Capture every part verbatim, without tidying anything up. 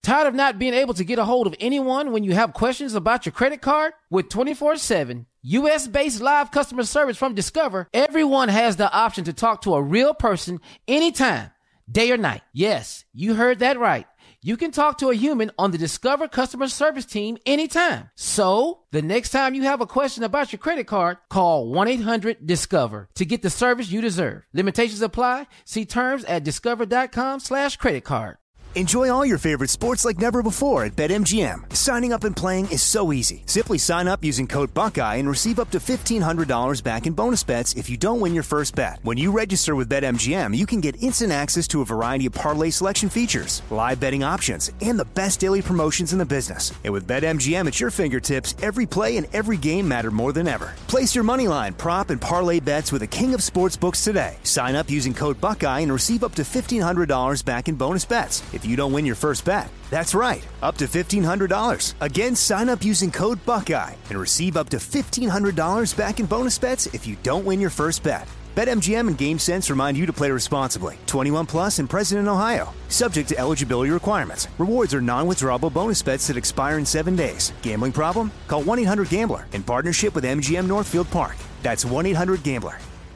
Tired of not being able to get a hold of anyone when you have questions about your credit card? With twenty-four seven U S-based live customer service from Discover, everyone has the option to talk to a real person anytime, day or night. Yes, you heard that right. You can talk to a human on the Discover customer service team anytime. So, the next time you have a question about your credit card, call one eight hundred discover to get the service you deserve. Limitations apply. See terms at discover.com slash credit card. Enjoy all your favorite sports like never before at BetMGM. Signing up and playing is so easy. Simply sign up using code Buckeye and receive up to fifteen hundred dollars back in bonus bets if you don't win your first bet. When you register with BetMGM, you can get instant access to a variety of parlay selection features, live betting options, and the best daily promotions in the business. And with BetMGM at your fingertips, every play and every game matter more than ever. Place your moneyline, prop, and parlay bets with the king of sportsbooks today. Sign up using code Buckeye and receive up to fifteen hundred dollars back in bonus bets if you don't win your first bet. That's right, up to fifteen hundred dollars. Again, sign up using code Buckeye and receive up to fifteen hundred dollars back in bonus bets if you don't win your first bet. BetMGM and GameSense remind you to play responsibly. twenty-one plus and present in Ohio. Subject to eligibility requirements. Rewards are non-withdrawable bonus bets that expire in seven days. Gambling problem? Call one eight hundred gambler in partnership with M G M Northfield Park. That's one eight hundred gambler.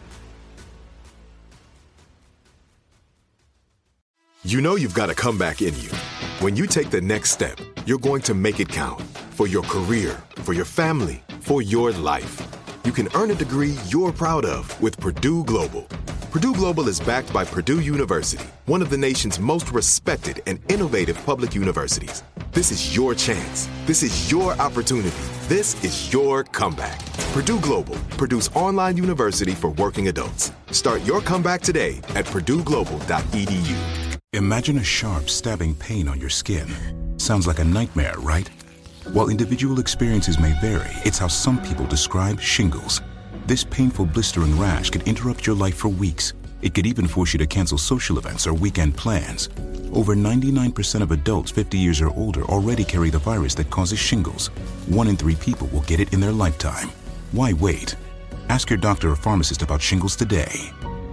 You know you've got a comeback in you. When you take the next step, you're going to make it count. For your career, for your family, for your life. You can earn a degree you're proud of with Purdue Global. Purdue Global is backed by Purdue University, one of the nation's most respected and innovative public universities. This is your chance. This is your opportunity. This is your comeback. Purdue Global, Purdue's online university for working adults. Start your comeback today at purdue global dot e d u. Imagine a sharp, stabbing pain on your skin. Sounds like a nightmare, right? While individual experiences may vary, it's how some people describe shingles. This painful, blistering rash could interrupt your life for weeks. It could even force you to cancel social events or weekend plans. Over ninety-nine percent of adults fifty years or older already carry the virus that causes shingles. One in three people will get it in their lifetime. Why wait? Ask your doctor or pharmacist about shingles today.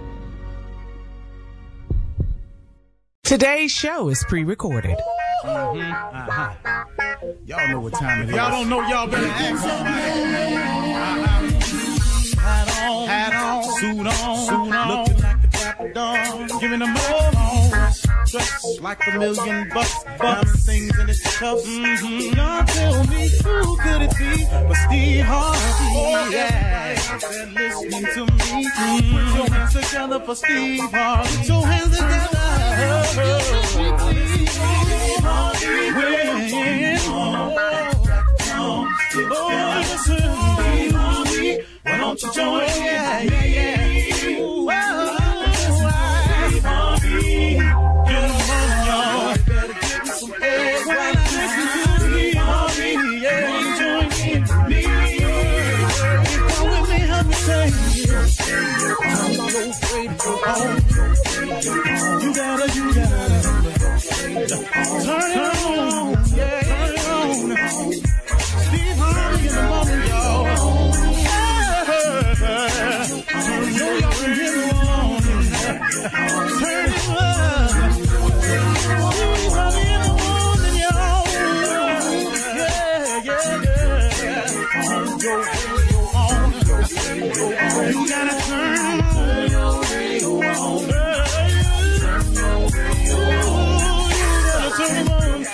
Today's show is pre-recorded. Mm-hmm. Uh-huh. Y'all know what time it is. Y'all don't know, y'all better ask somebody. Uh-huh. Hat on, hat on, suit on, suit on, looking like the Dapper Dawn, giving them all dressed like a million bucks, bucks, things in its cuffs. Mm-hmm. Y'all tell me who could it be but Steve Harvey? Oh, yeah, they're listening to me. Mm-hmm. Put your hands together for Steve Harvey. Put your hands together. Why don't you join? Yeah, yeah, yeah. Ooh, wow. Steve Harvey. Get them on, y'all. Better give me some eggs. Why not listen to Steve Harvey? Yeah, join in me. Come with me, help me say. I'm not afraid to go on. You gotta, you gotta. Turn it on. Yeah, turn it on. Steve Harvey, get them on, y'all. Turn it up. Yeah, yeah, yeah. You gotta turn your radio on. Turn your radio on. You gotta turn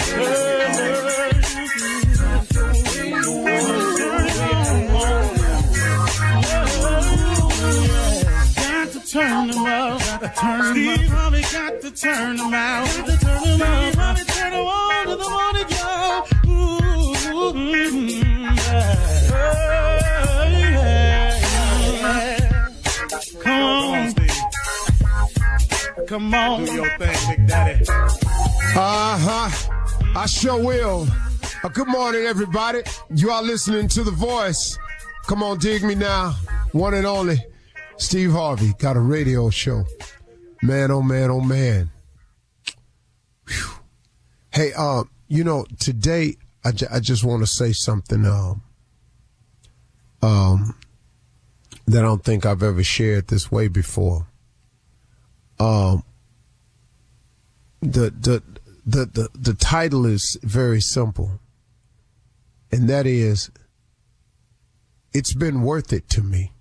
Turn them up, got to turn them Steve Harvey got to turn them out. Got to turn them out. Steve Harvey turn them on to the morning, y'all. Ooh, mm-hmm, yeah. Yeah. Come on, Steve. Come on, do your thing, Big Daddy. Uh-huh. I sure will. Uh, good morning, everybody. You are listening to The Voice. Come on, dig me now. One and only. Steve Harvey got a radio show. Man, oh, man, oh, man. Whew. Hey, uh, you know, today I, j- I just want to say something um, um, that I don't think I've ever shared this way before. Um, the the the, the, the title is very simple, and that is, it's been worth it to me.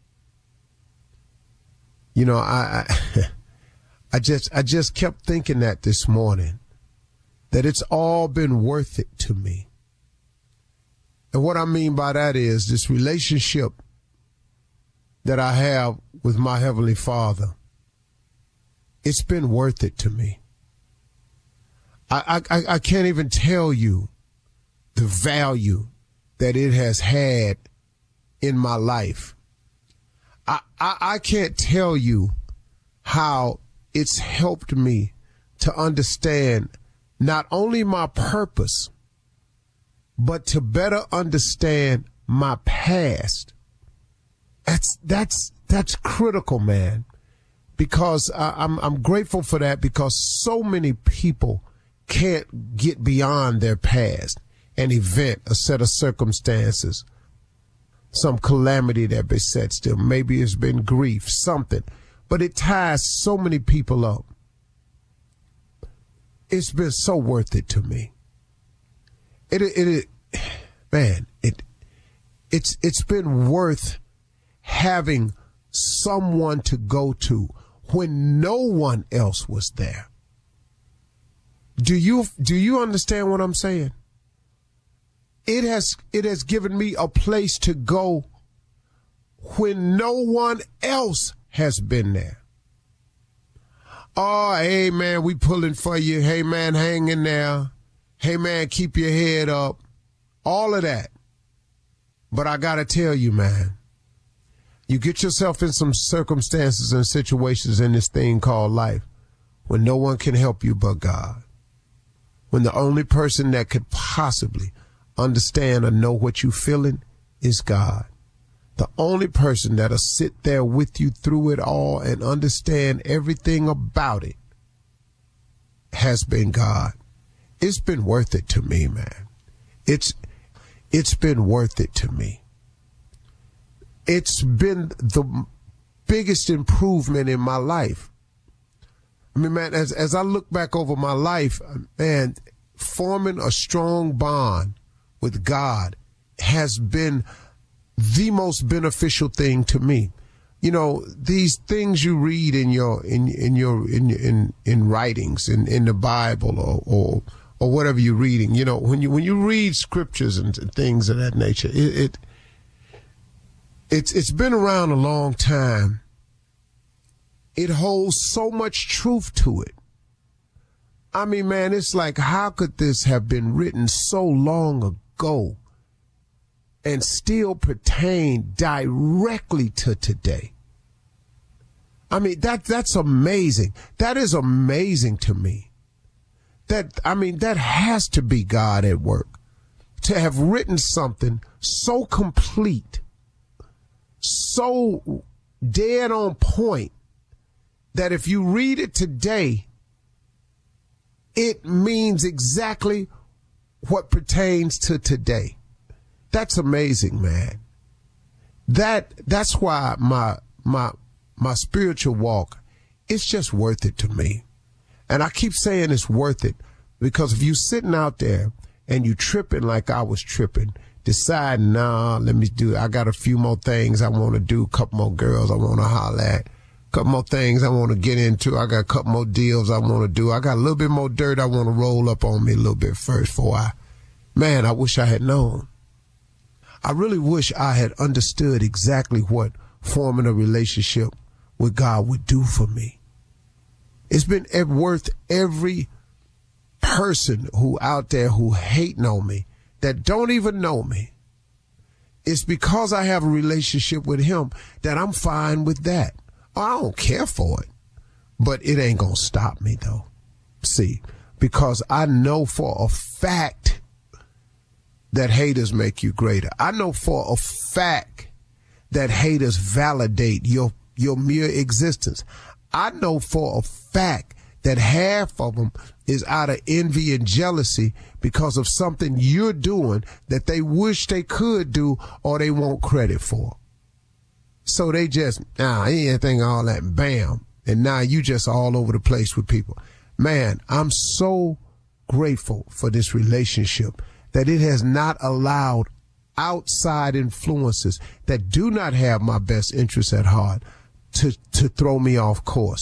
You know, I, I, I just, I just kept thinking that this morning, that it's all been worth it to me. And what I mean by that is this relationship that I have with my Heavenly Father, it's been worth it to me. I, I, I can't even tell you the value that it has had in my life. I, I, I can't tell you how it's helped me to understand not only my purpose, but to better understand my past. That's, that's, that's critical, man, because I, I'm, I'm grateful for that, because so many people can't get beyond their past, an event, a set of circumstances, some calamity that besets them. Maybe it's been grief, something, but it ties so many people up. It's been so worth it to me. It, it, it, man, it, it's, it's been worth having someone to go to when no one else was there. Do you, do you understand what I'm saying? It has, it has given me a place to go when no one else has been there. Oh, hey man, we pulling for you. Hey man, hang in there. Hey man, keep your head up. All of that. But I gotta tell you, man, you get yourself in some circumstances and situations in this thing called life when no one can help you but God. When the only person that could possibly understand or know what you're feeling is God. The only person that'll sit there with you through it all and understand everything about it has been God. It's been worth it to me, man. It's, it's been worth it to me. It's been the biggest improvement in my life. I mean, man, as, as I look back over my life, man, forming a strong bond with God has been the most beneficial thing to me. You know, these things you read in your in in your in in in writings in in the Bible or or or whatever you're reading. You know, when you when you read scriptures and things of that nature, it, it it's it's been around a long time. It holds so much truth to it. I mean, man, it's like, how could this have been written so long ago and still pertain directly to today? I mean, that that's amazing. That is amazing to me. That, I mean, that has to be God at work, to have written something so complete, so dead on point, that if you read it today, it means exactly what pertains to today. That's amazing, man. That that's why my my my spiritual walk, it's just worth it to me. And I keep saying it's worth it because if you sitting out there and you tripping like I was tripping, deciding, nah, let me do, I got a few more things I want to do, a couple more girls I want to holler at, a couple more things I want to get into, I got a couple more deals I want to do, I got a little bit more dirt I want to roll up on me a little bit first before I, man, I wish I had known. I really wish I had understood exactly what forming a relationship with God would do for me. It's been worth every person who out there who hating on me, that don't even know me. It's because I have a relationship with him that I'm fine with that. I don't care for it, but it ain't gonna stop me though. See, because I know for a fact that haters make you greater. I know for a fact that haters validate your, your mere existence. I know for a fact that half of them is out of envy and jealousy because of something you're doing that they wish they could do or they want credit for. So they just, nah, anything, all that, bam. And now you just all over the place with people. Man, I'm so grateful for this relationship, that it has not allowed outside influences that do not have my best interests at heart to, to throw me off course.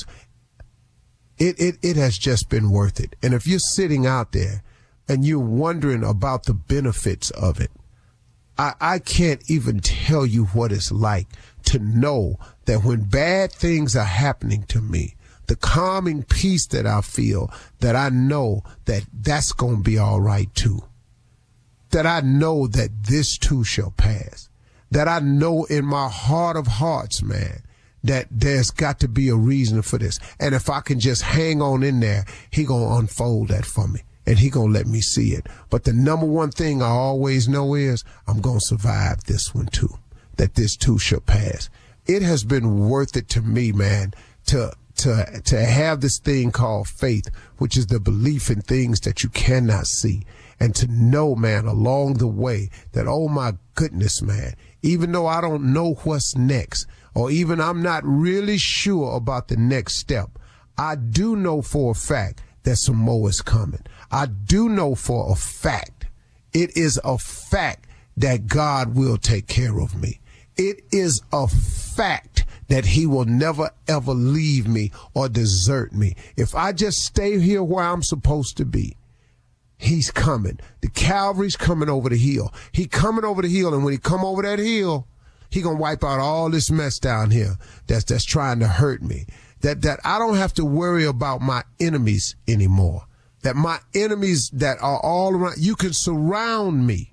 It, it, it has just been worth it. And if you're sitting out there and you're wondering about the benefits of it, I, I can't even tell you what it's like to know that when bad things are happening to me, the calming peace that I feel, that I know that that's going to be all right too. That I know that this too shall pass. That I know in my heart of hearts, man, that there's got to be a reason for this. And if I can just hang on in there, he going to unfold that for me. And he going to let me see it. But the number one thing I always know is I'm going to survive this one too. That this too shall pass. It has been worth it to me, man, to to to have this thing called faith, which is the belief in things that you cannot see. And to know, man, along the way that, oh my goodness, man, even though I don't know what's next, or even I'm not really sure about the next step, I do know for a fact that some more is coming. I do know for a fact, it is a fact that God will take care of me. It is a fact that he will never, ever leave me or desert me. If I just stay here where I'm supposed to be, he's coming. The Calvary's coming over the hill. He coming over the hill, and when he come over that hill, he gonna wipe out all this mess down here that's that's trying to hurt me. That that I don't have to worry about my enemies anymore. That my enemies that are all around, you can surround me.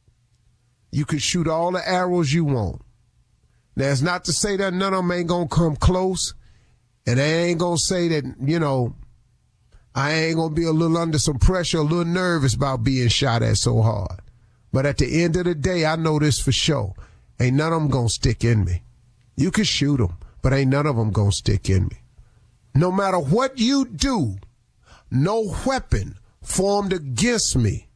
You can shoot all the arrows you want. Now, it's not to say that none of them ain't gonna come close, and I ain't gonna say that, you know, I ain't gonna be a little under some pressure, a little nervous about being shot at so hard. But at the end of the day, I know this for sure. Ain't none of them gonna stick in me. You can shoot them, but ain't none of them gonna stick in me. No matter what you do, no weapon formed against me.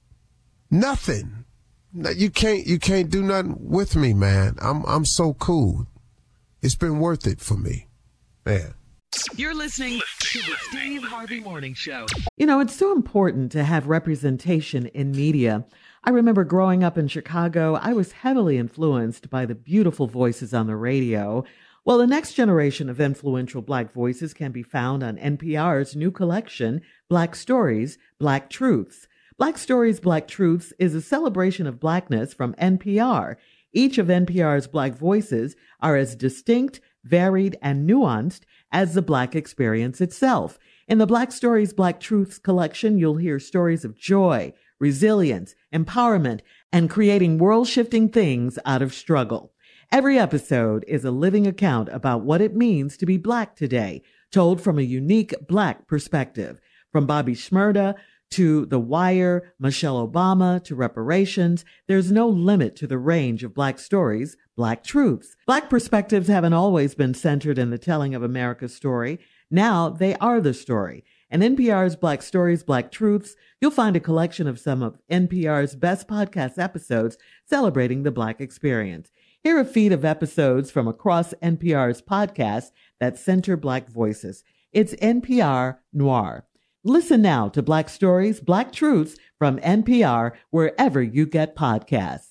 Nothing. You can't, you can't do nothing with me, man. I'm, I'm so cool. It's been worth it for me, man. You're listening to the Steve Harvey Morning Show. You know, it's so important to have representation in media. I remember growing up in Chicago, I was heavily influenced by the beautiful voices on the radio. Well, the next generation of influential Black voices can be found on N P R's new collection, Black Stories, Black Truths. Black Stories, Black Truths is a celebration of Blackness from N P R. Each of N P R's Black voices are as distinct, varied, and nuanced as the Black experience itself. In the Black Stories, Black Truths collection, you'll hear stories of joy, resilience, empowerment, and creating world-shifting things out of struggle. Every episode is a living account about what it means to be Black today, told from a unique Black perspective. From Bobby Shmurda to The Wire, Michelle Obama to reparations, there's no limit to the range of Black stories, Black truths. Black perspectives haven't always been centered in the telling of America's story. Now they are the story. In N P R's Black Stories, Black Truths, you'll find a collection of some of N P R's best podcast episodes celebrating the Black experience. Hear a feed of episodes from across N P R's podcasts that center Black voices. It's N P R Noir. Listen now to Black Stories, Black Truths from N P R wherever you get podcasts.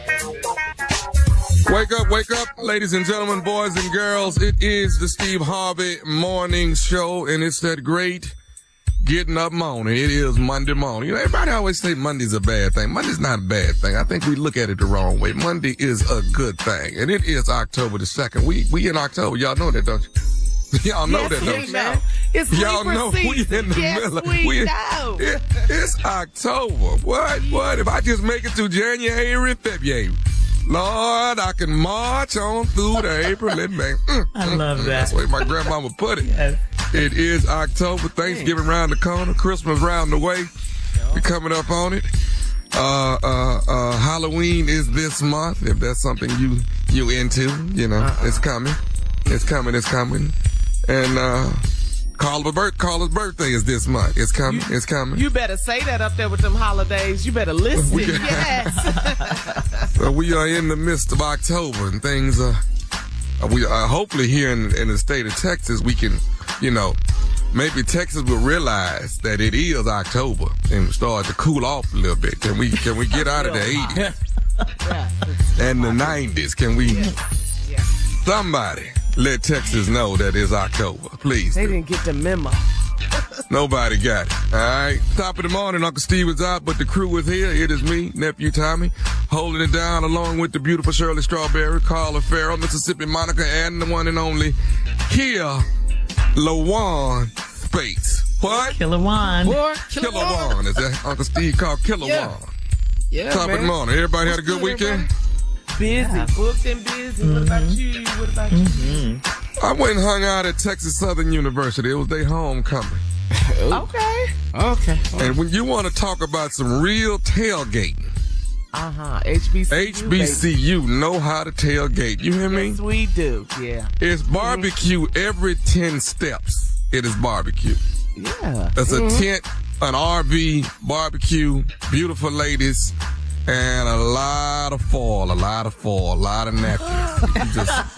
Wake up, wake up, ladies and gentlemen, boys and girls. It is the Steve Harvey Morning Show, and it's that great getting up morning. It is Monday morning. You know, everybody always say Monday's a bad thing. Monday's not a bad thing. I think we look at it the wrong way. Monday is a good thing, and it is October the second. We we in October. Y'all know that, don't you? Y'all know yes, that, don't you? Know. It's Y'all know we in the yes, middle. We, we know. It, it's October. What? What? If I just make it to January, February, Lord, I can march on through to April and May. Mm, I love that. That's the way my grandmama put it. Yes. It is October. Thanksgiving round the corner. Christmas round the way. We're coming up on it. Uh, uh, uh, Halloween is this month. If that's something you you into, you know, uh-uh. it's coming. It's coming. It's coming. And uh, Carla's birth, Carla's birthday is this month. It's coming. You, it's coming. You better say that up there with them holidays. You better listen. We, yes. So we are in the midst of October, and things are. Uh, we are hopefully here in, in the state of Texas, we can, you know, maybe Texas will realize that it is October and start to cool off a little bit. Can we can we get out of the eighties and the nineties? Can we? Yeah. Somebody let Texas know that it's October, please. They do. didn't get the memo. Nobody got it. All right. Top of the morning, Uncle Steve is out, but the crew is here. It is me, Nephew Tommy, holding it down along with the beautiful Shirley Strawberry, Carla Farrell, Mississippi Monica, and the one and only Kia Lawan Spates. What? Kilawan. Boy, Kilawan. Is that Uncle Steve called Kilawan? Yeah. Yeah, Top man. of the morning. Everybody had a What's good good, weekend? Busy, Yeah. booked and busy. Mm-hmm. What about you? What about Mm-hmm. I went and hung out at Texas Southern University. It was their homecoming. you? Okay. Okay. And when you want to talk about some real tailgating, Uh-huh. H B C U. H B C U know how to tailgate. You hear me? Yes, we do. Yeah. It's barbecue every ten steps. It is barbecue. Yeah. It's a tent, an R V, barbecue, beautiful ladies, and a lot of foil, a lot of foil, a lot of napkins. You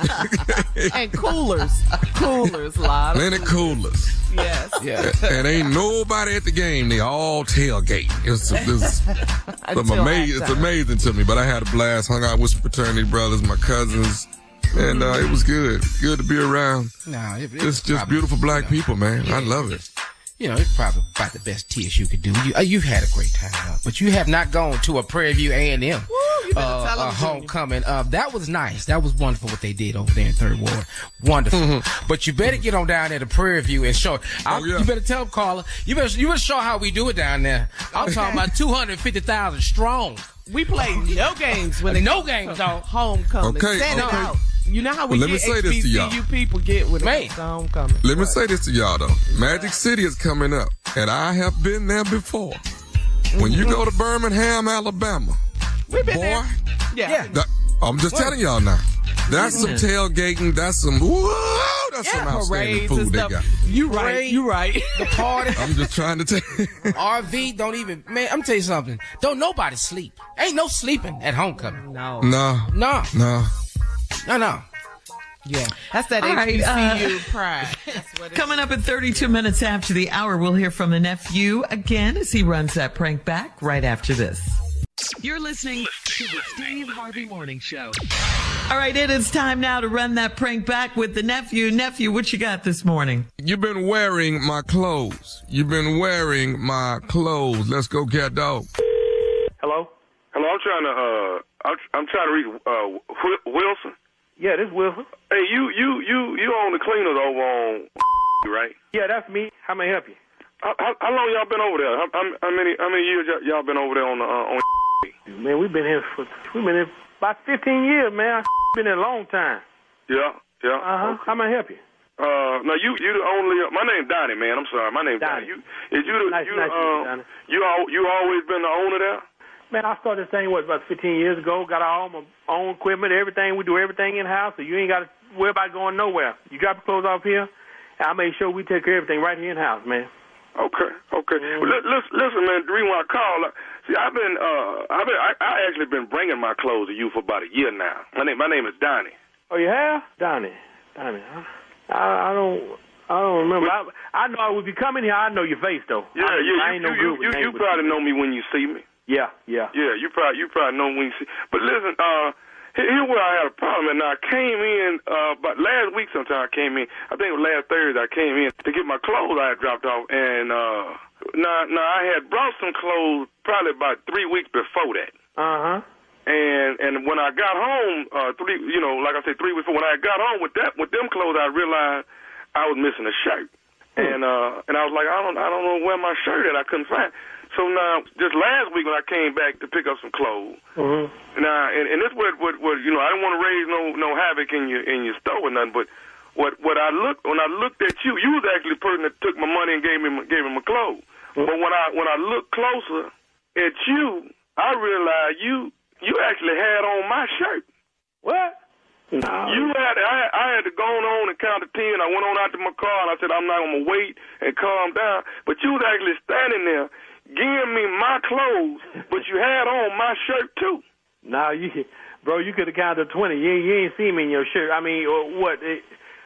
just And coolers. Coolers, a lot of plenty coolers. Yes. Yeah. And ain't nobody at the game. They all tailgate. It's, it's, it's, Until amazing, it's halftime. amazing to me. But I had a blast. Hung out with some fraternity brothers, my cousins, and uh, it was good. Good to be around. Nah, it, It's it's just probably, beautiful black you know, people, man. I love it. You know, it's probably about the best T S U could do. You, uh, you've had a great time, uh, but you have not gone to a Prairie View A and M you better uh, tell 'em, uh, Junior. homecoming. Uh, that was nice. That was wonderful what they did over there in Third Ward. Wonderful. Mm-hmm. But you better get on down there to Prairie View and show. I, Oh, yeah. You better tell them, Carla. You better you better show how we do it down there. I'm talking about two hundred fifty thousand strong. We played no games when they No games, dog. homecoming. Okay, Set it okay. out. You know how we Well, let me get say this to y'all. H B C U people get with Man. it. Homecoming. Let me say this to y'all, though. Magic City is coming up, and I have been there before. When you go to Birmingham, Alabama, We've been boy, there. Yeah. Yeah. that, I'm just telling y'all now. That's some tailgating. That's some, whoa, that's some Yeah, outstanding parades and food they stuff. got. You right. Parade. You right. The party. I'm just trying to tell you. R V don't even, man, I'm tell you something. Don't nobody sleep. Ain't no sleeping at homecoming. No. No, No, no. no, no. Yeah. That's that All right, H B C U uh, pride. That's what it Coming up at thirty-two minutes after the hour, we'll hear from the nephew again as he runs that prank back right after this. You're listening to the Steve Harvey Morning Show. All right, it is time now to run that prank back with the nephew. Nephew, what you got this morning? You've been wearing my clothes. You've been wearing my clothes. Let's go, cat dog. Hello? Hello, I'm trying to, uh, I'm, I'm trying to reach, uh, Wi- Wilson. Yeah, this is Wilson. Hey, you, you, you, you own the cleaners over on, right? Yeah, that's me. How may I help you? How, how, how long y'all been over there? How, how, how many, how many years y'all, y'all been over there on the, uh, on? Man, we've been here for, we've been here about fifteen years, man. Been here a long time. Yeah, yeah. Uh-huh. How may I help you? Uh, now you, you the only, my name's Donnie, man. I'm sorry, my name's Donnie. Donnie. You, is you the, Nice- you, nice to meet you, uh, Donnie. you, all, you always been the owner there? Man, I started this thing, what, about fifteen years ago. Got all my own equipment, everything. We do everything in-house, so you ain't got to worry about going nowhere. You drop your clothes off here, and I make sure we take care of everything right here in-house, man. Okay, okay. Mm-hmm. Well, li- listen, listen, man. The reason why I called, uh, see, I've been, uh, I've been, I, I actually been bringing my clothes to you for about a year now. My name, my name is Donnie. Oh, you have? Donnie. Donnie. huh? I, I don't, I don't remember. I, I know I would be coming here. I know your face though. Yeah, I, yeah. I You, ain't no you, good you, with you, names you with probably know me when you see me. Yeah, yeah. Yeah, you probably, you probably know when you see. But listen, uh, here- here's where I had a problem. And I came in, uh, about last week sometime I came in. I think it was last Thursday I came in to get my clothes I had dropped off. And, uh, now, now I had brought some clothes probably about three weeks before that. Uh-huh. And and when I got home, uh, three, you know, like I said, three weeks before, when I got home with that, with them clothes, I realized I was missing a shirt. And uh, and I was like, I don't, I don't know where my shirt at. I couldn't find. So now, just last week when I came back to pick up some clothes, Mm-hmm. now, and, and this what, what, what, you know, I didn't want to raise no, no havoc in your, in your store or nothing, but what, what I looked, when I looked at you, you was actually the person that took my money and gave me, my, gave me my clothes. Mm-hmm. But when I, when I looked closer at you, I realized you, you actually had on my shirt. What? No. You had, I, I had to go on and count to ten. I went on out to my car and I said, I'm not going to wait and calm down. But you was actually standing there giving me my clothes, but you had on my shirt too. No, you, bro, you could have counted to twenty. You, you ain't see me in your shirt. I mean, or what? It,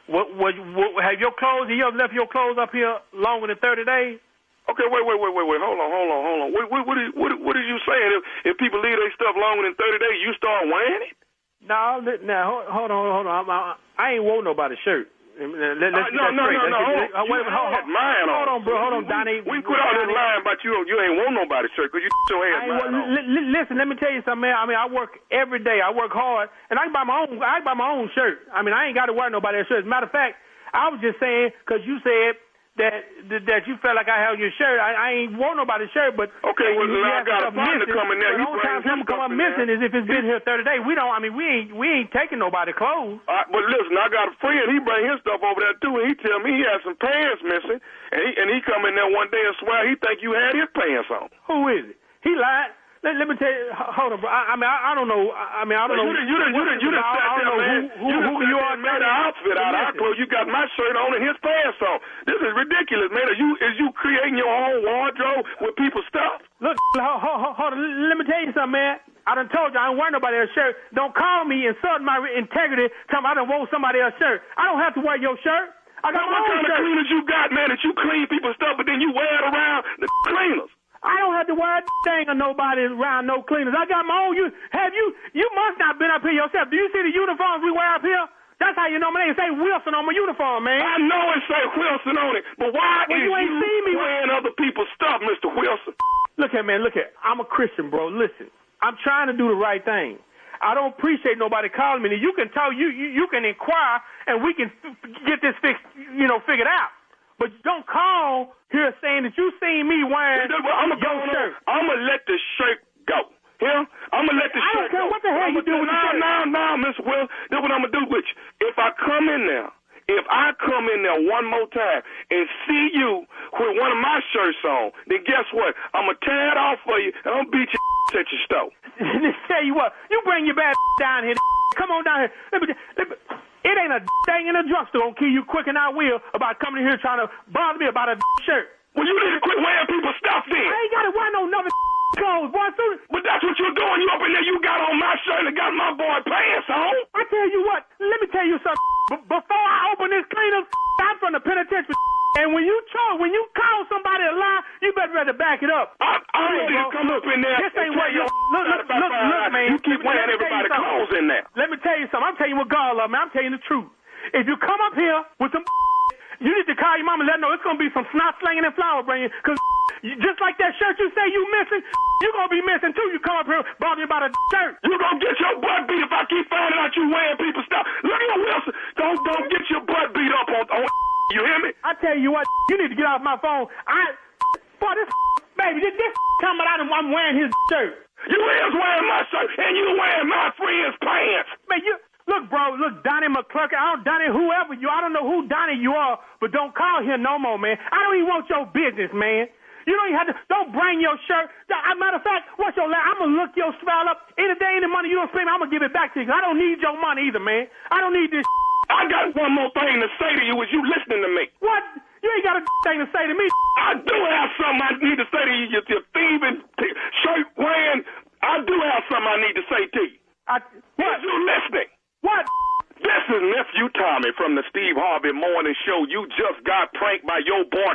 What, what, what, have your clothes, you ever left your clothes up here longer than thirty days? Okay, wait, wait, wait, wait, wait. Hold on, hold on, hold on. What, what, what, are, what, what are you saying? If, if people leave their stuff longer than thirty days, you start wearing it? No, now, hold on, hold on. I, I ain't want nobody's shirt. Let, let, uh, no, no, no, no, hold on. Wait, hold, hold, mine hold on. on, bro. Hold on, Donnie. We, we quit all this lying about you. You ain't want nobody's shirt because you still had mine on. L- l- listen, let me tell you something, man. I mean, I work every day. I work hard, and I can buy my own. I can buy my own shirt. I mean, I ain't got to wear nobody's shirt. As a matter of fact, I was just saying because you said that that you felt like I held your shirt. I, I ain't want nobody's shirt, but okay, well, you I got a partner coming there. The only time something come up missing is if it's been here thirty days. We don't. I mean, we ain't we ain't taking nobody's clothes. All right, but listen, I got a friend. He bring his stuff over there too, and he tell me he had some pants missing, and he and he come in there one day and swear he think you had his pants on. Who is it? He lied. Let, let me tell you. Hold on, bro. I, I mean, I, I don't know. I, I mean, I don't you know. Done, you done, you done, you done sat there, man. Who, who, you who you are? Made an outfit out of our clothes. You got my shirt on and his pants on. This is ridiculous, man. Are you is you creating your own wardrobe with people's stuff? Look, hold, hold, hold on. Let me tell you something, man. I done told you I don't wear nobody else's shirt. Don't call me insulting my integrity. Tell me I done wore somebody else's shirt. I don't have to wear your shirt. I got now, my what own kind shirt. of cleaners you got, man? That you clean people's stuff, but then you wear it around the cleaners. I don't have to wear a thing of nobody around no cleaners. I got my own. You have you? You must not been up here yourself. Do you see the uniforms we wear up here? That's how you know my name. Say Wilson on my uniform, man. I know it say Wilson on it, but why well, is you, ain't you seen me wearing other people's stuff, Mister Wilson? Look here, man. Look here. I'm a Christian, bro. Listen, I'm trying to do the right thing. I don't appreciate nobody calling me. You can tell you you, you can inquire and we can f- get this fixed, you know, figured out. But don't call here saying that you seen me wearing I'm your shirt. I'm going to let the shirt go. Here, I'm going to let the I shirt don't care go. what the hell I'm you do with the shirt. No, no, no, Mister Will. This is what I'm going to do with you. If I come in there, if I come in there one more time and see you with one of my shirts on, then guess what? I'm going to tear it off for you, and I'm going to beat your at your stove. Tell you what, you bring your bad down here. Come on down here. Let me, let me, it ain't a thing in a drugstore gonna kill you quick and I will about coming in here trying to bother me about a shirt. Well, you need to quit wearing people's stuff then. I ain't gotta wear no another clothes, boy. Soon, but that's what you're doing. You up in there, you got on my shirt and got my boy pants on. I tell you what, let me tell you something. B- before I open this cleaner, I'm from the penitentiary. And when you talk, when you call somebody a lie, you better rather back it up. I, I'm hey, ready to come up in there. This ain't what you look, look, look, look, man. You keep wearing everybody's clothes in there. Let me tell you something. I'm telling you what God love, man. I'm telling you the truth. If you come up here with some, you need to call your mama and let her know it's gonna be some snot slinging and flower bringing. Cause just like that shirt you say you missing, you gonna be missing too. You come up here bother me about a shirt. You gonna get your butt beat if I keep finding out you wearing people's stuff. Look at Wilson. Don't don't get your butt beat up on. on You hear me? I tell you what, you need to get off my phone. I, boy, this baby, this, this coming out and I'm wearing his shirt. You is wearing my shirt and you wearing my friend's pants. Man, you look, bro, look, Donnie McClurkin, I don't, Donnie, whoever you, I don't know who Donnie you are, but don't call here no more, man. I don't even want your business, man. You don't even have to, don't bring your shirt. As a matter of fact, what's your line? I'm going to look your style up. Any day, any money you don't spend, I'm going to give it back to you. I don't need your money either, man. I don't need this. I got one more thing to say to you. Is you listening to me? What? You ain't got a thing to say to me. I do have something I need to say to you. You thieving, shirt wearing. I do have something I need to say to you. I, what? Is you listening? What? This is Nephew Tommy from the Steve Harvey Morning Show. You just got pranked by your boy.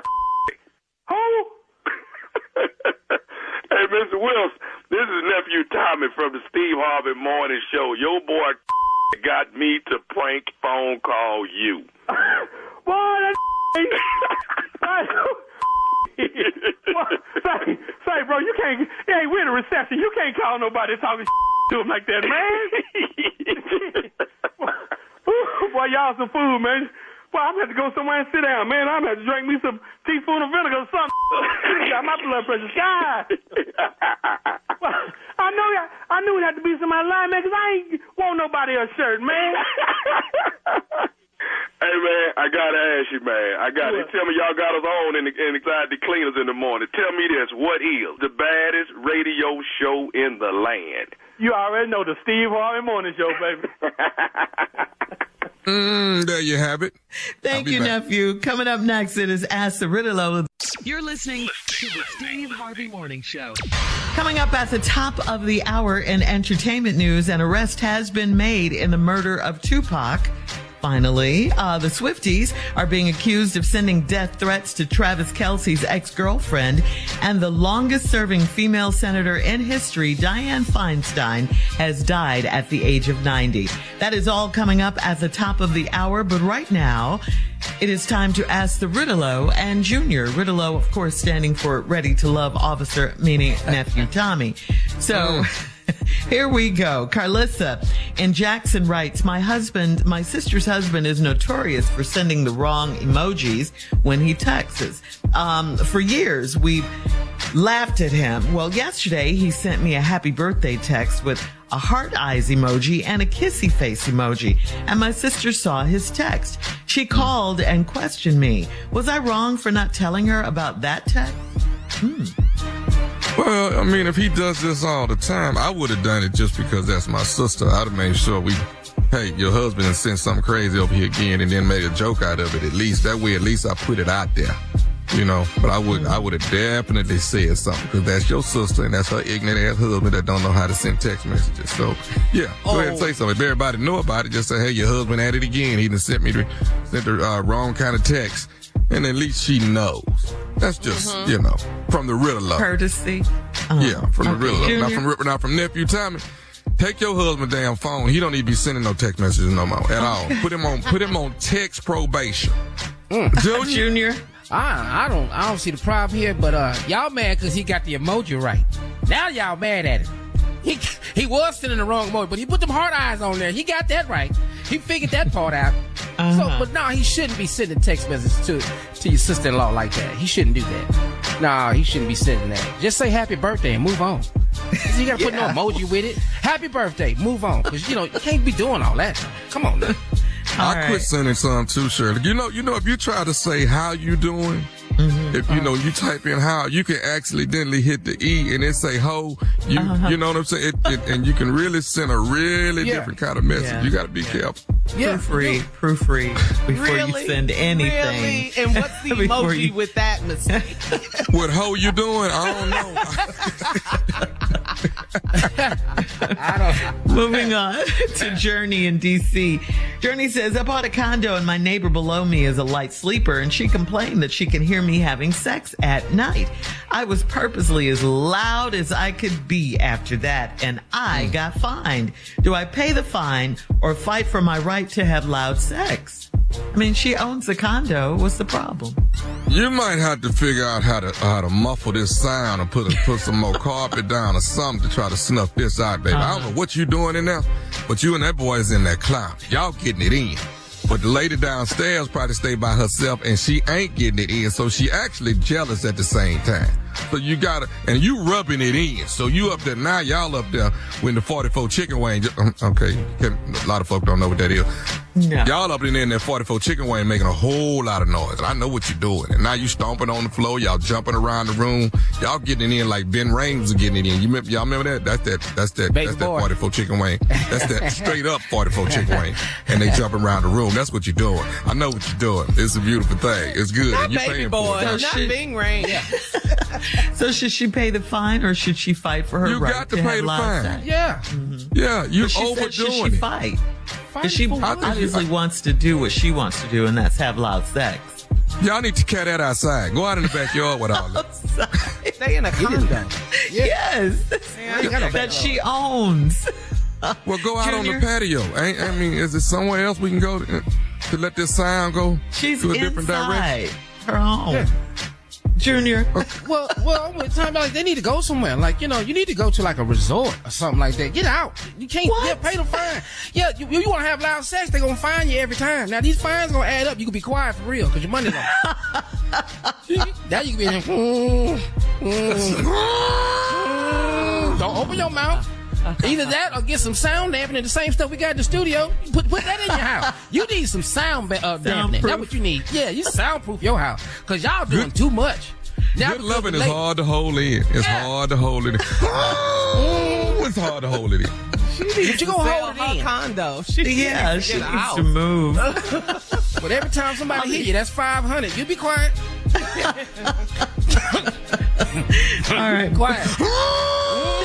Who? Hey, Mister Wilson, this is Nephew Tommy from the Steve Harvey Morning Show. Your boy got me to prank phone call you. Boy, that say, say, bro, you can't. Hey, we're in a recession. You can't call nobody talking to him like that, man. Boy, y'all some food, man. Well, I'm going to have to go somewhere and sit down, man. I'm going to have to drink me some teaspoon of vinegar or something. Got my blood pressure sky. Well, I know I knew it had to be somebody lying, man, because I ain't want nobody else's shirt, man. Hey, man, I got to ask you, man. I got to tell me y'all got us on in the, inside the cleaners in the morning. Tell me this. What is the baddest radio show in the land? You already know the Steve Harvey Morning Show, baby. Mm, there you have it. Thank you, back. Nephew. Coming up next, it is Ask the Riddle. You're listening to the Steve Harvey Morning Show. Coming up at the top of the hour in entertainment news, an arrest has been made in the murder of Tupac. Finally, uh, the Swifties are being accused of sending death threats to Travis Kelce's ex-girlfriend, and the longest-serving female senator in history, Dianne Feinstein, has died at the age of ninety. That is all coming up at the top of the hour, but right now, it is time to ask the Riddalo and Junior. Riddalo, of course, standing for Ready to Love Officer, meaning nephew Tommy. So... here we go. Carlissa in Jackson writes, my husband, my sister's husband is notorious for sending the wrong emojis when he texts. Um, for years, we've laughed at him. Well, yesterday he sent me a happy birthday text with a heart eyes emoji and a kissy face emoji. And my sister saw his text. She called and questioned me. Was I wrong for not telling her about that text? Hmm. Well, I mean, if he does this all the time, I would have done it just because that's my sister. I'd have made sure we, hey, your husband has sent something crazy over here again, and then made a joke out of it at least. That way, at least I put it out there, you know. But I would, I would have definitely said something because that's your sister and that's her ignorant ass husband that don't know how to send text messages. So, yeah, go oh. ahead and say something. If everybody know about it, just say, hey, your husband at it again. He done sent me the, sent the uh, wrong kind of text. And at least she knows. That's just, mm-hmm. you know, from the Riddler. Courtesy. Uh, yeah, from okay. the Riddler. Not from, not from nephew Tommy. Take your husband's damn phone. He don't need to be sending no text messages no more at all. Put him on, put him on text probation. Mm. Junior. Junior. I, I don't, I don't see the problem here, but uh, y'all mad because he got the emoji right. Now y'all mad at him. He he was sending the wrong emoji, but he put them heart eyes on there. He got that right. He figured that part out. Uh-huh. So, but no, he shouldn't be sending text messages to to your sister-in-law like that. He shouldn't do that. No, he shouldn't be sending that. Just say happy birthday and move on. You gotta put yeah. no emoji with it. Happy birthday, move on. Because, you know, you can't be doing all that. Come on now. I right. quit sending some too, Shirley. You know, you know, if you try to say how you doing, mm-hmm. if you know you type in how, you can accidentally hit the E and it say ho. You uh-huh. you know what I'm saying? It, it, and you can really send a really yeah. different kind of message. Yeah. You got to be yeah. careful. Yeah. Proofread, proofread before really? you send anything. Really? And what's the emoji you... with that mistake? What ho you doing? I don't know. I don't. Moving on to Journey in D C. Journey says, I bought a condo and my neighbor below me is a light sleeper and she complained that she can hear me having sex at night. I was purposely as loud as I could be after that and I got fined. Do I pay the fine or fight for my right to have loud sex? I mean, she owns the condo. What's the problem? You might have to figure out how to how to muffle this sound and put a, put some more carpet down or something to try to snuff this out, baby. Uh-huh. I don't know what you doing in there, but you and that boy is in that clown. Y'all getting it in. But the lady downstairs probably stayed by herself and she ain't getting it in, so she actually jealous at the same time. So you gotta, and you rubbing it in. So you up there now, y'all up there when the forty-four chicken wing, okay, a lot of folk don't know what that is. Yeah. Y'all up in there in that forty-four chicken wing making a whole lot of noise. And I know what you're doing. And now you stomping on the floor, y'all jumping around the room, y'all getting it in like Ben Rames was getting it in. You remember, y'all remember that? That's that, that's that, Baby that's boy. that forty-four chicken wing. That's that straight up forty-four chicken wing. And they jumping around the room. That's what you're doing. I know what you're doing. It's a beautiful thing. It's good. Not and you're Baby paying boy, for it. not Bing Rain. Yeah. So should she pay the fine or should she fight for her you right got to, to pay have the loud fine. sex? Yeah. Mm-hmm. Yeah, you're but she overdoing said, should she it. fight? Fight she for obviously you, I, wants to do what she wants to do, and that's have loud sex. Y'all need to cat that outside. Go out in the backyard with all that. They in a condo. Yeah. Yes. Man, that she owns. Well, go out Junior? on the patio. I, I mean, is there somewhere else we can go to, to let this sound go She's to a different direction? Her home. Yeah. Junior. well, well, I'm talking about like they need to go somewhere. Like, you know, you need to go to like a resort or something like that. Get out. You can't yeah, pay the fine. Yeah, you, you want to have loud sex, they're going to fine you every time. Now, these fines going to add up. You can be quiet for real because your money's on. Now you can be in mm, mm, mm. Don't open your mouth. Either that or get some sound dampening, the same stuff we got in the studio. Put put that in your house. You need some sound uh, dampening. That's what you need. Yeah, you soundproof your house because y'all doing good, too much. Now, good loving is hard to hold in. It's yeah. hard to hold it in. Oh, it's hard to hold it in. She needs to go hold it in. Condo. She yeah, needs she to needs to move. But every time somebody hit you, that's five hundred. You be quiet. All right, quiet.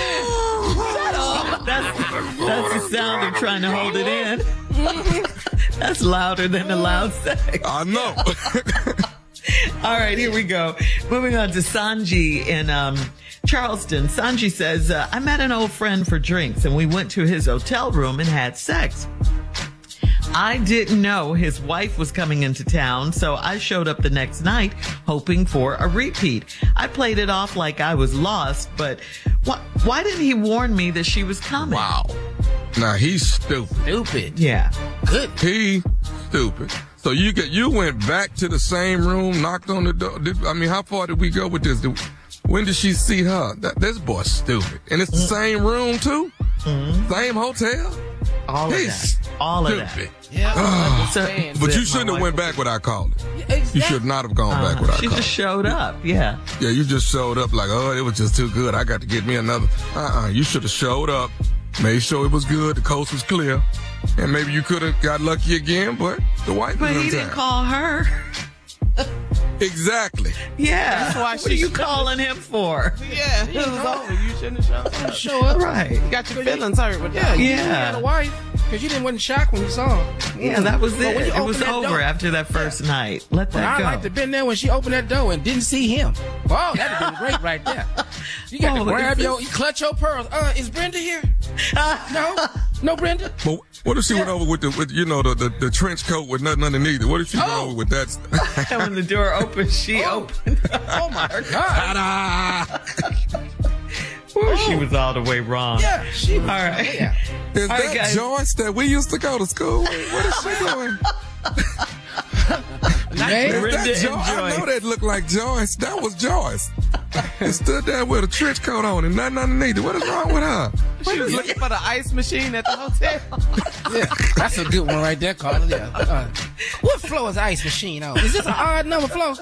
Shut up. That's, that's the sound of trying to hold it in. That's louder than the loud sex. I know. All right, here we go. Moving on to Sanji in um, Charleston. Sanji says, uh, I met an old friend for drinks and we went to his hotel room and had sex. I didn't know his wife was coming into town, so I showed up the next night hoping for a repeat. I played it off like I was lost, but wh- why didn't he warn me that she was coming? Wow. Now he's stupid. Stupid. Yeah. Good. He stupid. So you get you went back to the same room, knocked on the door. Did, I mean, how far did we go with this? Did, when did she see her? That, this boy's stupid. And it's the mm. same room too? Mm-hmm. Same hotel? All He's of that. All stupid. of that. Yeah. So, but you shouldn't have went back without calling. Yeah, exactly. You should not have gone uh, back without she calling. She just showed up, yeah. Yeah, you just showed up like, oh, it was just too good. I got to get me another. Uh-uh. You should have showed up, made sure it was good, the coast was clear, and maybe you could have got lucky again, but the wife But was he in didn't town. call her. Exactly. Yeah. That's why what are you calling him for? Yeah, it was over. You shouldn't have showed up. Show up. Right. You got your feelings hurt with Yeah, that. you Yeah. knew you had a wife because you didn't wasn't shocked when you saw her. Yeah, that was But it. when you It was open that over door- after that first night. Let But that I'd go. like to have been there when she opened that door and didn't see him. Oh, that'd have been great right there. You got Oh, to grab is your, this- you clutch your pearls. Uh, is Brenda here? No, no, Brenda. But what if she went over with the, with, you know, the, the, the trench coat with nothing underneath it? What if she went Oh. over with that? And when the door opened, she Oh. opened. Oh my God. Ta-da! Ooh, she was all the way wrong. Yeah, she was. All right. Yeah. Is All that right, guys. Joyce that we used to go to school with? What is she doing? Man, Is Brenda that and Jo- I know Joyce. that looked like Joyce. That was Joyce. He stood there with a trench coat on and nothing underneath it. What is wrong with her? She was looking for the ice machine at the hotel. yeah, that's a good one right there, Carla. Yeah. Uh, what floor is the ice machine on? Is this an odd number floor?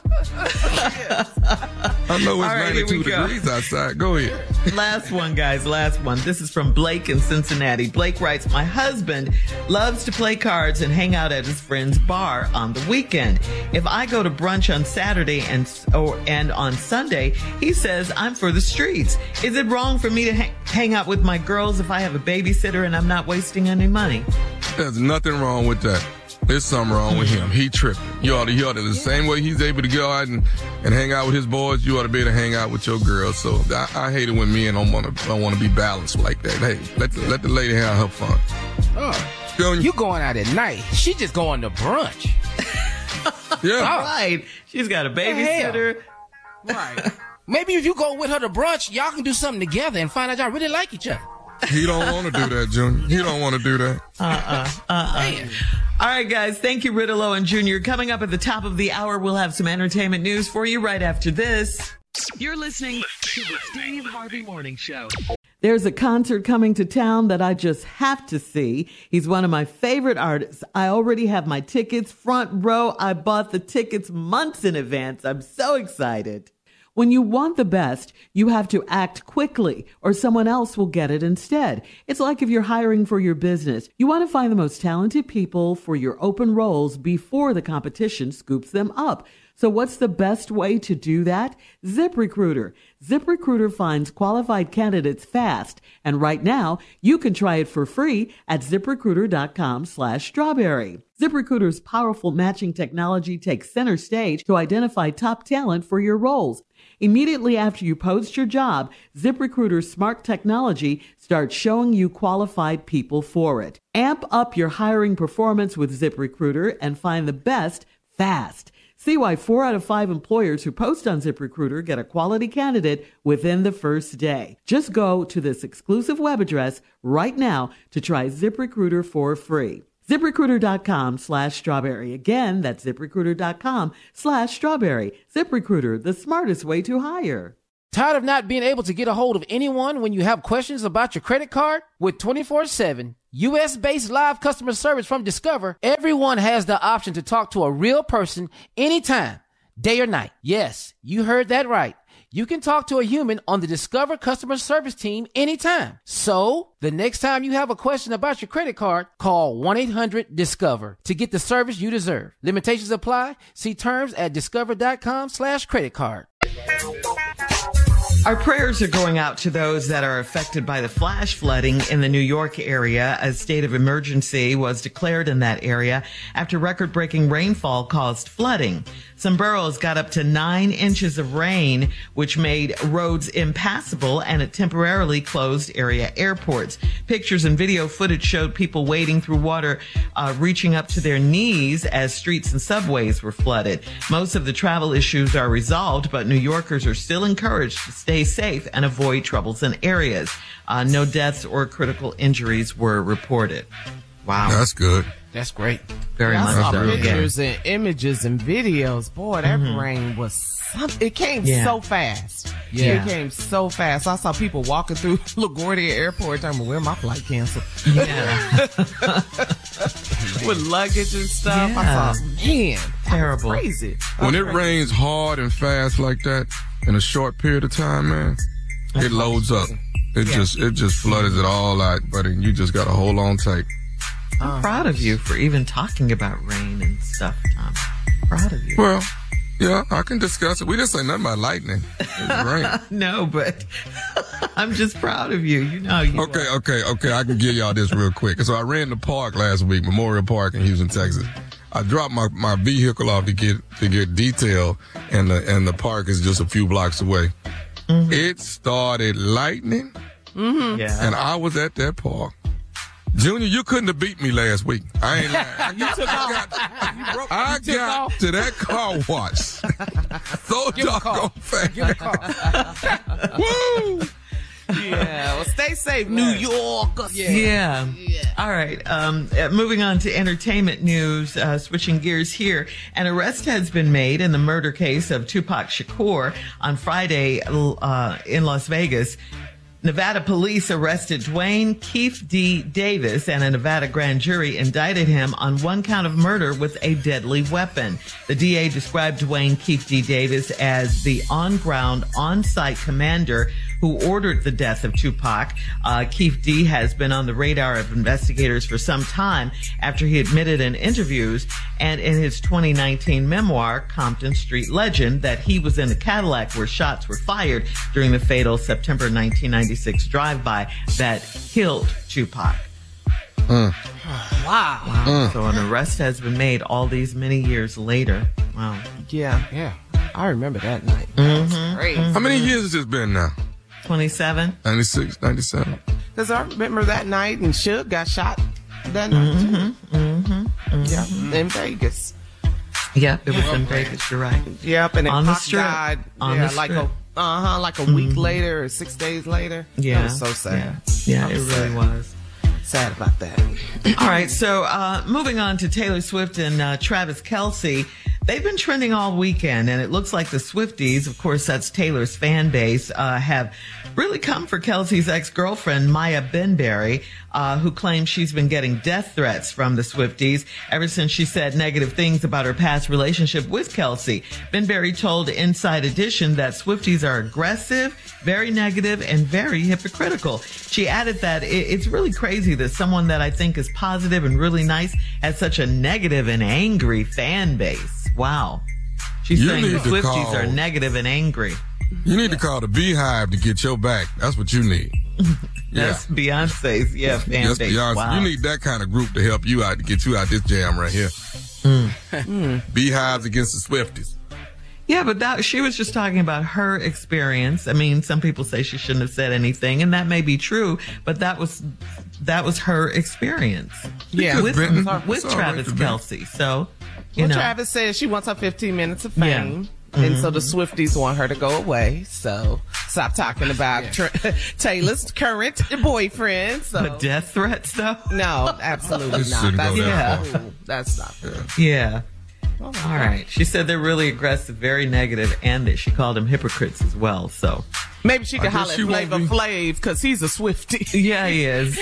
I know it's All right, here we ninety-two go. degrees outside. Go ahead. Last one, guys. Last one. This is from Blake in Cincinnati. Blake writes, my husband loves to play cards and hang out at his friend's bar on the weekend. If I go to brunch on Saturday and or and on Sunday, he says I'm for the streets. Is it wrong for me to ha- hang out with my girls if I have a babysitter and I'm not wasting any money? There's nothing wrong with that. There's something wrong with him. He tripping. You ought to, you ought to, the same way he's able to go out and, and hang out with his boys, you ought to be able to hang out with your girls. So I, I hate it when men don't want to don't want to be balanced like that. Hey, let the, let the lady have her fun. Oh, Junior? you going out at night? She just going to brunch. Yeah. Right. She's got a babysitter. Right. Maybe if you go with her to brunch, y'all can do something together and find out y'all really like each other. He don't want to do that, Junior. He don't want to do that. Uh-uh. Uh-uh. Man. All right, guys. Thank you, Riddle and Junior Coming up at the top of the hour, we'll have some entertainment news for you right after this. You're listening to the Steve Harvey Morning Show. There's a concert coming to town that I just have to see. He's one of my favorite artists. I already have my tickets front row. I bought the tickets months in advance. I'm so excited. When you want the best, you have to act quickly or someone else will get it instead. It's like if you're hiring for your business. You want to find the most talented people for your open roles before the competition scoops them up. So what's the best way to do that? ZipRecruiter. ZipRecruiter finds qualified candidates fast. And right now, you can try it for free at ZipRecruiter.com slash strawberry. ZipRecruiter's powerful matching technology takes center stage to identify top talent for your roles. Immediately after you post your job, ZipRecruiter's smart technology starts showing you qualified people for it. Amp up your hiring performance with ZipRecruiter and find the best fast. See why four out of five employers who post on ZipRecruiter get a quality candidate within the first day. Just go to this exclusive web address right now to try ZipRecruiter for free. ZipRecruiter.com slash strawberry. Again, that's ZipRecruiter.com slash strawberry. ZipRecruiter, the smartest way to hire. Tired of not being able to get a hold of anyone when you have questions about your credit card? With twenty-four seven U S-based live customer service from Discover, everyone has the option to talk to a real person anytime, day or night. Yes, you heard that right. You can talk to a human on the Discover customer service team anytime. So, the next time you have a question about your credit card, call one eight hundred discover to get the service you deserve. Limitations apply. See terms at discover.com slash credit card. Our prayers are going out to those that are affected by the flash flooding in the New York area. A state of emergency was declared in that area after record-breaking rainfall caused flooding. Some boroughs got up to nine inches of rain, which made roads impassable, and it temporarily closed area airports. Pictures and video footage showed people wading through water, uh, reaching up to their knees as streets and subways were flooded. Most of the travel issues are resolved, but New Yorkers are still encouraged to stay safe and avoid troublesome areas. Uh, no deaths or critical injuries were reported. Wow. That's good. That's great. Very I much saw so. pictures and images and videos. Boy, that Mhm. rain was something. It came Yeah. so fast. Yeah. It came so fast. I saw people walking through LaGuardia Airport talking about, where my flight canceled. Yeah. With luggage and stuff. Yeah. I saw, man, Terrible. crazy. When it rains hard and fast like that in a short period of time, man, it loads up. It Yeah. just it just floods it all out, but you just got to hold on tight. I'm proud of you for even talking about rain and stuff, Tom. Proud of you. Well, yeah, I can discuss it. We didn't say nothing about lightning. It's rain. No, but I'm just proud of you. You know you Okay, okay, okay. I can give y'all this real quick. So I ran the park last week, Memorial Park in Houston, Texas. I dropped my, my vehicle off to get to get detail, and the and the park is just a few blocks away. Mm-hmm. It started lightning, Mm-hmm. Yeah. and I was at that park. Junior, you couldn't have beat me last week. I ain't lying. I You took off. I You took got off. to that car wash so Give a call. doggone fast. Give a call. Woo! Yeah, well, stay safe, New York. Yeah. All right. Um, uh, moving on to entertainment news, uh, switching gears here. An arrest has been made in the murder case of Tupac Shakur on Friday uh, in Las Vegas. Nevada police arrested Dwayne Keefe D. Davis, and a Nevada grand jury indicted him on one count of murder with a deadly weapon. The D A described Dwayne Keefe D. Davis as the on-ground, on-site commander who ordered the death of Tupac. Uh, Keefe D. has been on the radar of investigators for some time after he admitted in interviews and in his twenty nineteen memoir, Compton Street Legend, that he was in the Cadillac where shots were fired during the fatal September nineteen ninety-six drive-by that killed Tupac. Mm. Wow. Wow. So an arrest has been made all these many years later. Wow. Yeah. Yeah. I remember that night. That was Mhm. crazy. How many years has this been now? twenty-seven? ninety-six, ninety-seven. Because I remember that night, and Suge got shot that night, too. Mm-hmm. Mm-hmm. Yeah, in Vegas. Yep, it was in Vegas, you're right. Yep, and then On the Pac strip. died. On yeah, the like strip. a uh huh, like a week later or six days later. Yeah. That was so sad. Yeah, I it was really sad. was. Sad about that. All right, so uh, moving on to Taylor Swift and uh, Travis Kelce. They've been trending all weekend, and it looks like the Swifties, of course, that's Taylor's fan base, uh, have really come for Kelce's ex-girlfriend, Maya Benberry, uh, who claims she's been getting death threats from the Swifties ever since she said negative things about her past relationship with Kelce. Benberry told Inside Edition that Swifties are aggressive, very negative, and very hypocritical. She added that it, it's really crazy that someone that I think is positive and really nice has such a negative and angry fan base. Wow. She's You saying the need to Swifties call- are negative and angry. You need to call the Beehive to get your back. That's what you need. That's Beyonce's, yeah, fan That's base. Beyonce. Wow. You need that kind of group to help you out, to get you out this jam right here. Beehives against the Swifties. Yeah, but that she was just talking about her experience. I mean, some people say she shouldn't have said anything, and that may be true, but that was that was her experience. Yeah. with, Benton. with It's all right Travis to Benton. Kelce. So, you Well, know, Travis says she wants her fifteen minutes of Yeah. fame. And so the Swifties want her to go away. So stop talking about Tr- Taylor's current boyfriend. So. but death threats though. No, absolutely This not. shouldn't That's go that not far. cool. That's not cool. Yeah. All right. She said they're really aggressive, very negative, and that she called them hypocrites as well. So, Maybe she I could guess holler at she won't Flavor be- Flav because he's a Swiftie. yeah, he is.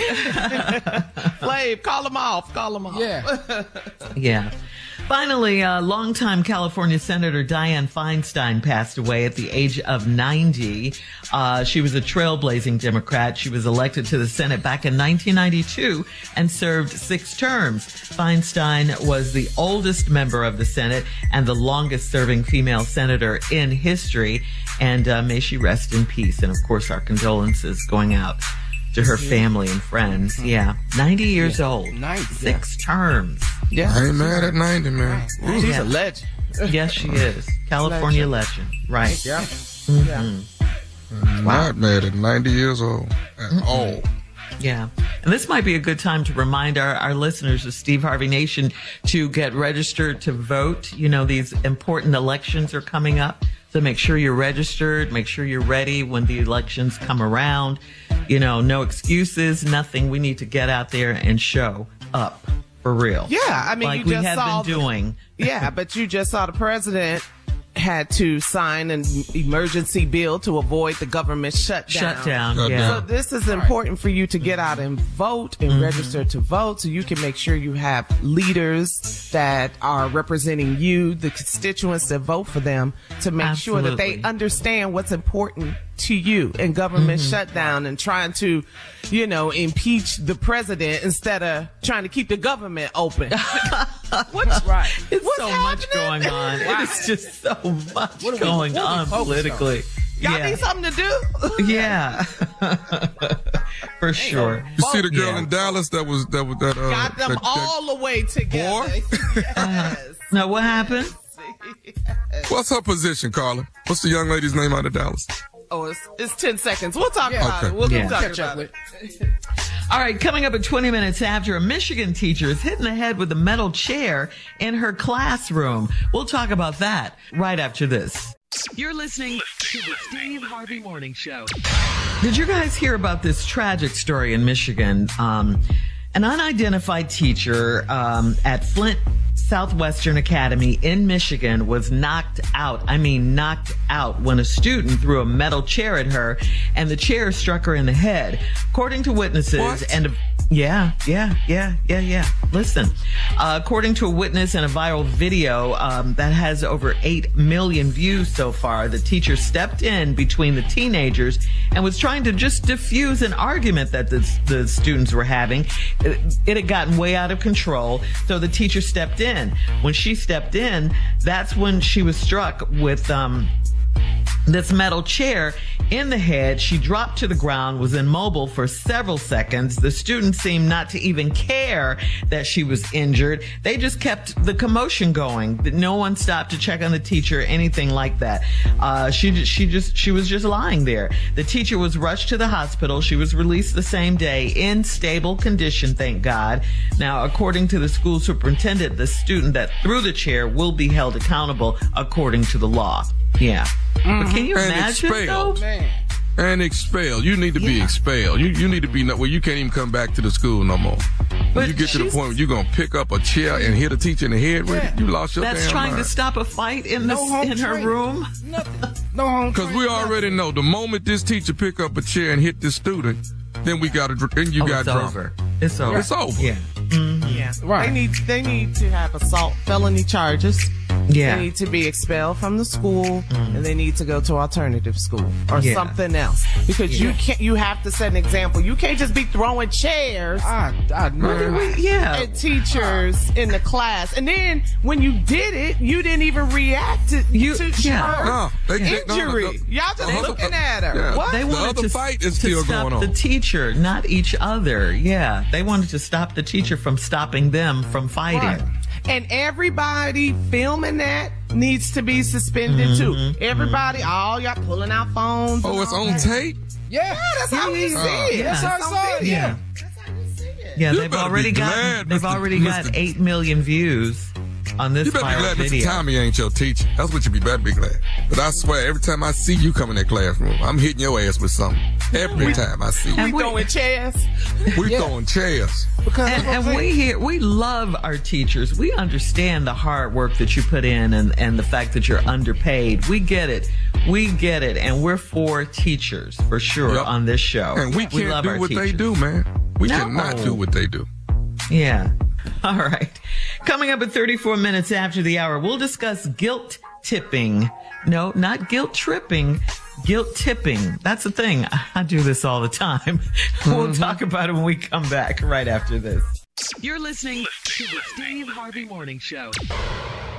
Flav, call him off. Call him off. Yeah. Yeah. Finally, uh, longtime California Senator Dianne Feinstein passed away at the age of ninety. Uh, she was a trailblazing Democrat. She was elected to the Senate back in nineteen ninety-two and served six terms. Feinstein was the oldest member of the Senate and the longest serving female senator in history. And uh, may she rest in peace. And, of course, our condolences going out to her family and friends. Mm-hmm. Yeah. ninety years yeah. old. ninety, Six yeah. terms. Yeah. I ain't mad at ninety, man. She's yeah. a legend. Yes, she is. California legend. legend. Right. Yeah. Mm-hmm. yeah. Wow. Not mad at ninety years old at mm-hmm. all. Yeah. And this might be a good time to remind our, our listeners of Steve Harvey Nation to get registered to vote. You know, these important elections are coming up. So make sure you're registered. Make sure you're ready when the elections come around. You know, no excuses, nothing. We need to get out there and show up for real. Yeah. I mean, like you we just have saw been doing. The, yeah. But you just saw the president had to sign an emergency bill to avoid the government shutdown. Shutdown, Shut yeah. So this is important for you to get out and vote and mm-hmm. register to vote so you can make sure you have leaders that are representing you, the constituents that vote for them, to make Absolutely. sure that they understand what's important to you. And government mm-hmm. shutdown and trying to, you know, impeach the president instead of trying to keep the government open. What's right? It's What's so happening? much going on. Wow. It's just so much we, going on politically. On? Y'all yeah. need something to do? Yeah. For sure. You see the girl yeah. in Dallas that was that was that uh, got them that, all that, the way together. Yes. Uh, now what happened? Yes. What's her position, Carla? What's the young lady's name out of Dallas? Oh, it's, it's ten seconds. We'll talk yeah. about okay. it. We'll yeah. talk about it. All right, coming up at twenty minutes after, a Michigan teacher is hit in the head with a metal chair in her classroom. We'll talk about that right after this. You're listening to the Steve Harvey Morning Show. Did you guys hear about this tragic story in Michigan? Um, an unidentified teacher um, at Flint Southwestern Academy in Michigan was knocked out. I mean, knocked out when a student threw a metal chair at her and the chair struck her in the head. According to witnesses what? and yeah, yeah, yeah, yeah, yeah. Listen, uh, according to a witness and a viral video um, that has over eight million views so far, the teacher stepped in between the teenagers and was trying to just diffuse an argument that the, the students were having. It, it had gotten way out of control, so the teacher stepped in. When she stepped in, that's when she was struck with um, this metal chair in the head. She dropped to the ground, was immobile for several seconds. The students seemed not to even care that she was injured. They just kept the commotion going. No one stopped to check on the teacher, anything like that. Uh, she, she just, she was just lying there. The teacher was rushed to the hospital. She was released the same day in stable condition, thank God. Now, according to the school superintendent, the student that threw the chair will be held accountable according to the law. Yeah. Mm-hmm. But can you and imagine, expelled. though? Man. And expelled. You need to be yeah. expelled. You you need to be where well, you can't even come back to the school no more. When but you get to the point where you're going to pick up a chair and hit a teacher in the head with yeah. it, you lost your That's damn trying mind. to stop a fight in, no the, in her training. room? Nothing. No home Because we already know the moment this teacher pick up a chair and hit this student, then we got to, then you oh, got it's drama. over. It's over. It's over. Yeah. Mm-hmm. Yeah. Right. They need they need to have assault felony charges. Yeah. They need to be expelled from the school, mm-hmm. and they need to go to alternative school or yeah. something else. Because yeah. you can't. You have to set an example. You can't just be throwing chairs I, I, at yeah. teachers in the class, and then when you did it, you didn't even react to, you, to yeah. her no, they, injury. No, no, no. Y'all just The looking other, at her. Yeah. What? They the wanted other to, fight is to still stop going on. the teacher, not each other. Yeah. They wanted to stop the teacher from stopping them from fighting. Right. And everybody filming that needs to be suspended mm-hmm. too. Everybody, all y'all pulling out phones. Oh, it's on that. tape? Yeah. Yeah, that's how you see uh, it. yeah. That's how I saw it. Yeah. That's how you see it. Yeah, You they've better already be got glad, they've Mister already Mister got eight million views on this You better be viral glad video. Mister Tommy ain't your teacher. That's what you be better be glad. But I swear, every time I see you come in that classroom, I'm hitting your ass with something. Every time I see you. We throwing chairs. We Yeah. throwing chairs. Because And, and we here, we love our teachers. We understand the hard work that you put in and, and the fact that you're underpaid. We get it. We get it. And we're for teachers for sure Yep. on this show. And we can't love do our what teachers. they do, man. We No. cannot do what they do. Yeah. All right. Coming up at thirty-four minutes after the hour, we'll discuss guilt tipping. No, not guilt tripping. Guilt tipping. That's the thing. I do this all the time. Mm-hmm. We'll talk about it when we come back right after this. You're listening to the Steve Harvey Morning Show.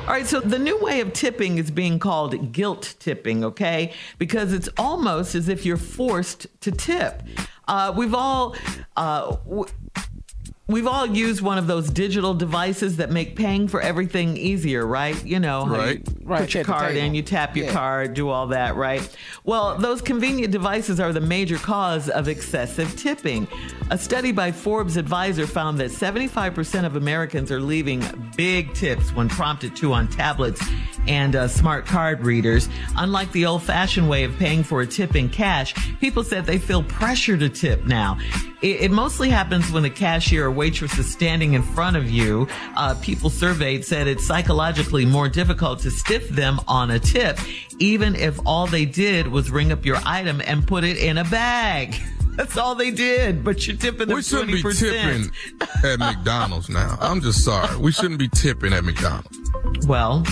All right, so the new way of tipping is being called guilt tipping, okay? Because it's almost as if you're forced to tip. Uh, we've all... Uh, w- We've all used one of those digital devices that make paying for everything easier, right? You know, how Right. you Right, put your at the card table. in, you tap your Yeah. card, do all that, right? Well, those convenient devices are the major cause of excessive tipping. A study by Forbes Advisor found that seventy-five percent of Americans are leaving big tips when prompted to on tablets and uh, smart card readers. Unlike the old-fashioned way of paying for a tip in cash, people said they feel pressure to tip now. It, it mostly happens when the cashier or waitress is standing in front of you. Uh, people surveyed said it's psychologically more difficult to stiff them on a tip, even if all they did was ring up your item and put it in a bag. That's all they did, but you're tipping them We shouldn't twenty be percent. tipping at McDonald's now. I'm just sorry. We shouldn't be tipping at McDonald's. Well,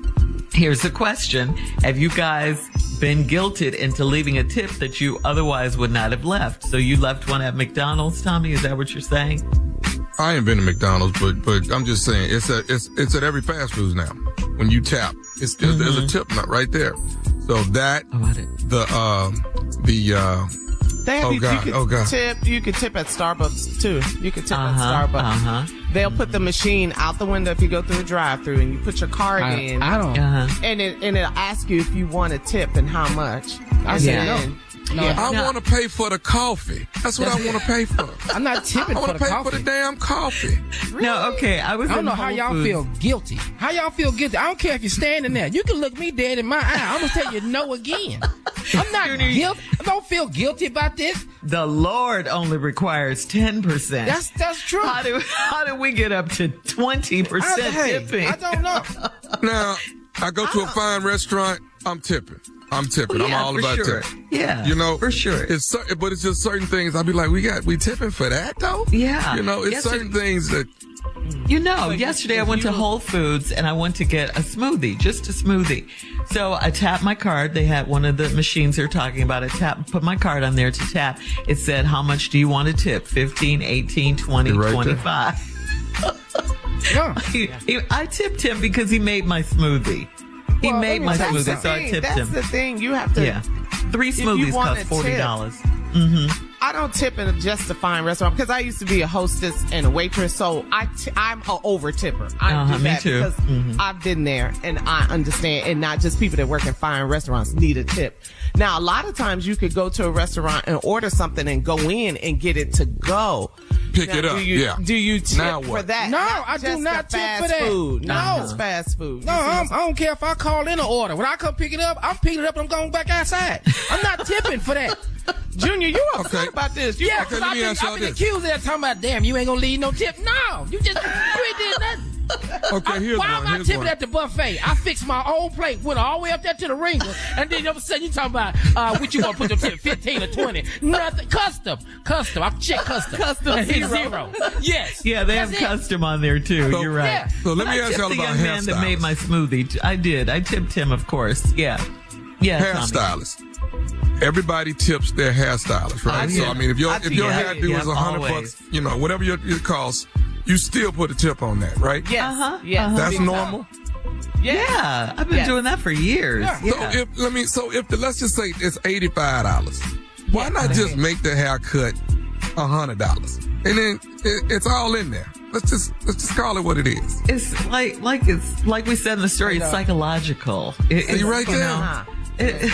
here's the question. Have you guys been guilted into leaving a tip that you otherwise would not have left? So you left one at McDonald's, Tommy? Is that what you're saying? I ain't been to McDonald's, but but I'm just saying it's at it's it's at every fast food now. When you tap, it's mm-hmm. there's a tip nut right there. So that the um the uh They have oh you, god you could oh god tip. You could tip at Starbucks too. You could tip Uh-huh, at Starbucks. uh-huh. They'll put the machine out the window if you go through the drive-through, and you put your card I, in. I don't. Uh-huh. And it and it'll ask you if you want a tip and how much. I And said then- no. No, Yeah. I No. want to pay for the coffee. That's what I want to pay for. I'm not tipping I for want the to pay coffee. for the damn coffee. No, okay. I was I don't in know how Whole y'all Foods. feel guilty. How y'all feel guilty? I don't care if you're standing there. You can look me dead in my eye. I'm gonna tell you no again. I'm not guilty. I don't feel guilty about this. The Lord only requires ten percent. That's that's true. How do how do we get up to twenty percent I, hey, tipping? I don't know. Now, I go to a fine restaurant, I'm tipping. I'm tipping. I'm Yeah, all for about sure. tipping. Yeah, You know, for sure. It's cer- but it's just certain things. I'll be like, we got we tipping for that though. Yeah. You know, it's Yes, certain it- things that. You know, yesterday I went to Whole Foods and I went to get a smoothie, just a smoothie. So I tapped my card. They had one of the machines they're talking about. I tapped, put my card on there to tap. It said, how much do you want to tip? fifteen, eighteen, twenty, You're right twenty-five. Yeah. He- he- I tipped him because he made my smoothie. He Well, made I mean, my that's the smoothie, so I thing. tipped That's him. the thing. You have to. Yeah. Three If you smoothies want cost a forty tip, dollars. Mm-hmm. I don't tip in just a fine restaurant because I used to be a hostess and a waitress, so I t- I'm a over tipper. I Uh-huh, do me that too. because Mhm. I've been there and I understand, and not just people that work in fine restaurants need a tip. Now, a lot of times you could go to a restaurant and order something and go in and get it to go. Pick Now, it up, Do you, yeah. do you tip Now for what? that? No, Not I do just not the tip fast for that. Food. Not No. just fast food. No, You see I'm, what I don't care if I call in an order. When I come pick it up, I'm picking it up and I'm going back outside. I'm not tipping for that. Junior, you upset Okay. about this. You Yeah, Okay, because let I've me been, ask y'all I've been this. accused of that, talking about, damn, you ain't gonna leave no tip. No, you just, you ain't did nothing. Okay, here's Why one. am I Here's tipping one. at the buffet? I fixed my own plate, went all the way up there to the ringer, and then all of a sudden you talking about, uh, what you gonna put your tip, fifteen or twenty? Nothing. Custom. Custom. I check custom. Custom And hit zero. zero. Yes. Yeah, they That's have it. custom on there too. So- You're right. Yeah. So let But me I ask tipped y'all the about young man that made hairstylists. my smoothie. I did. I tipped him, of course. Yeah. Yeah. Tommy. Hairstylists. Everybody tips their hairstylist, right? I So do. I mean, if your I if do. your Yeah, hairdo yeah, is a hundred always. bucks, you know, whatever your, it costs, you still put a tip on that, right? Yes. Uh-huh. Yes. Uh-huh. That's Big time. normal. Yes. Yeah, I've been Yes. doing that for years. Yeah. Yeah. So if let me, so if the, let's just say it's eighty five dollars, why Yeah, not okay. just make the haircut a hundred dollars, and then it, it's all in there. Let's just let's just call it what it is. It's like like it's like we said in the story. It's psychological. It, See, it's, right you there. know, Uh-huh. it-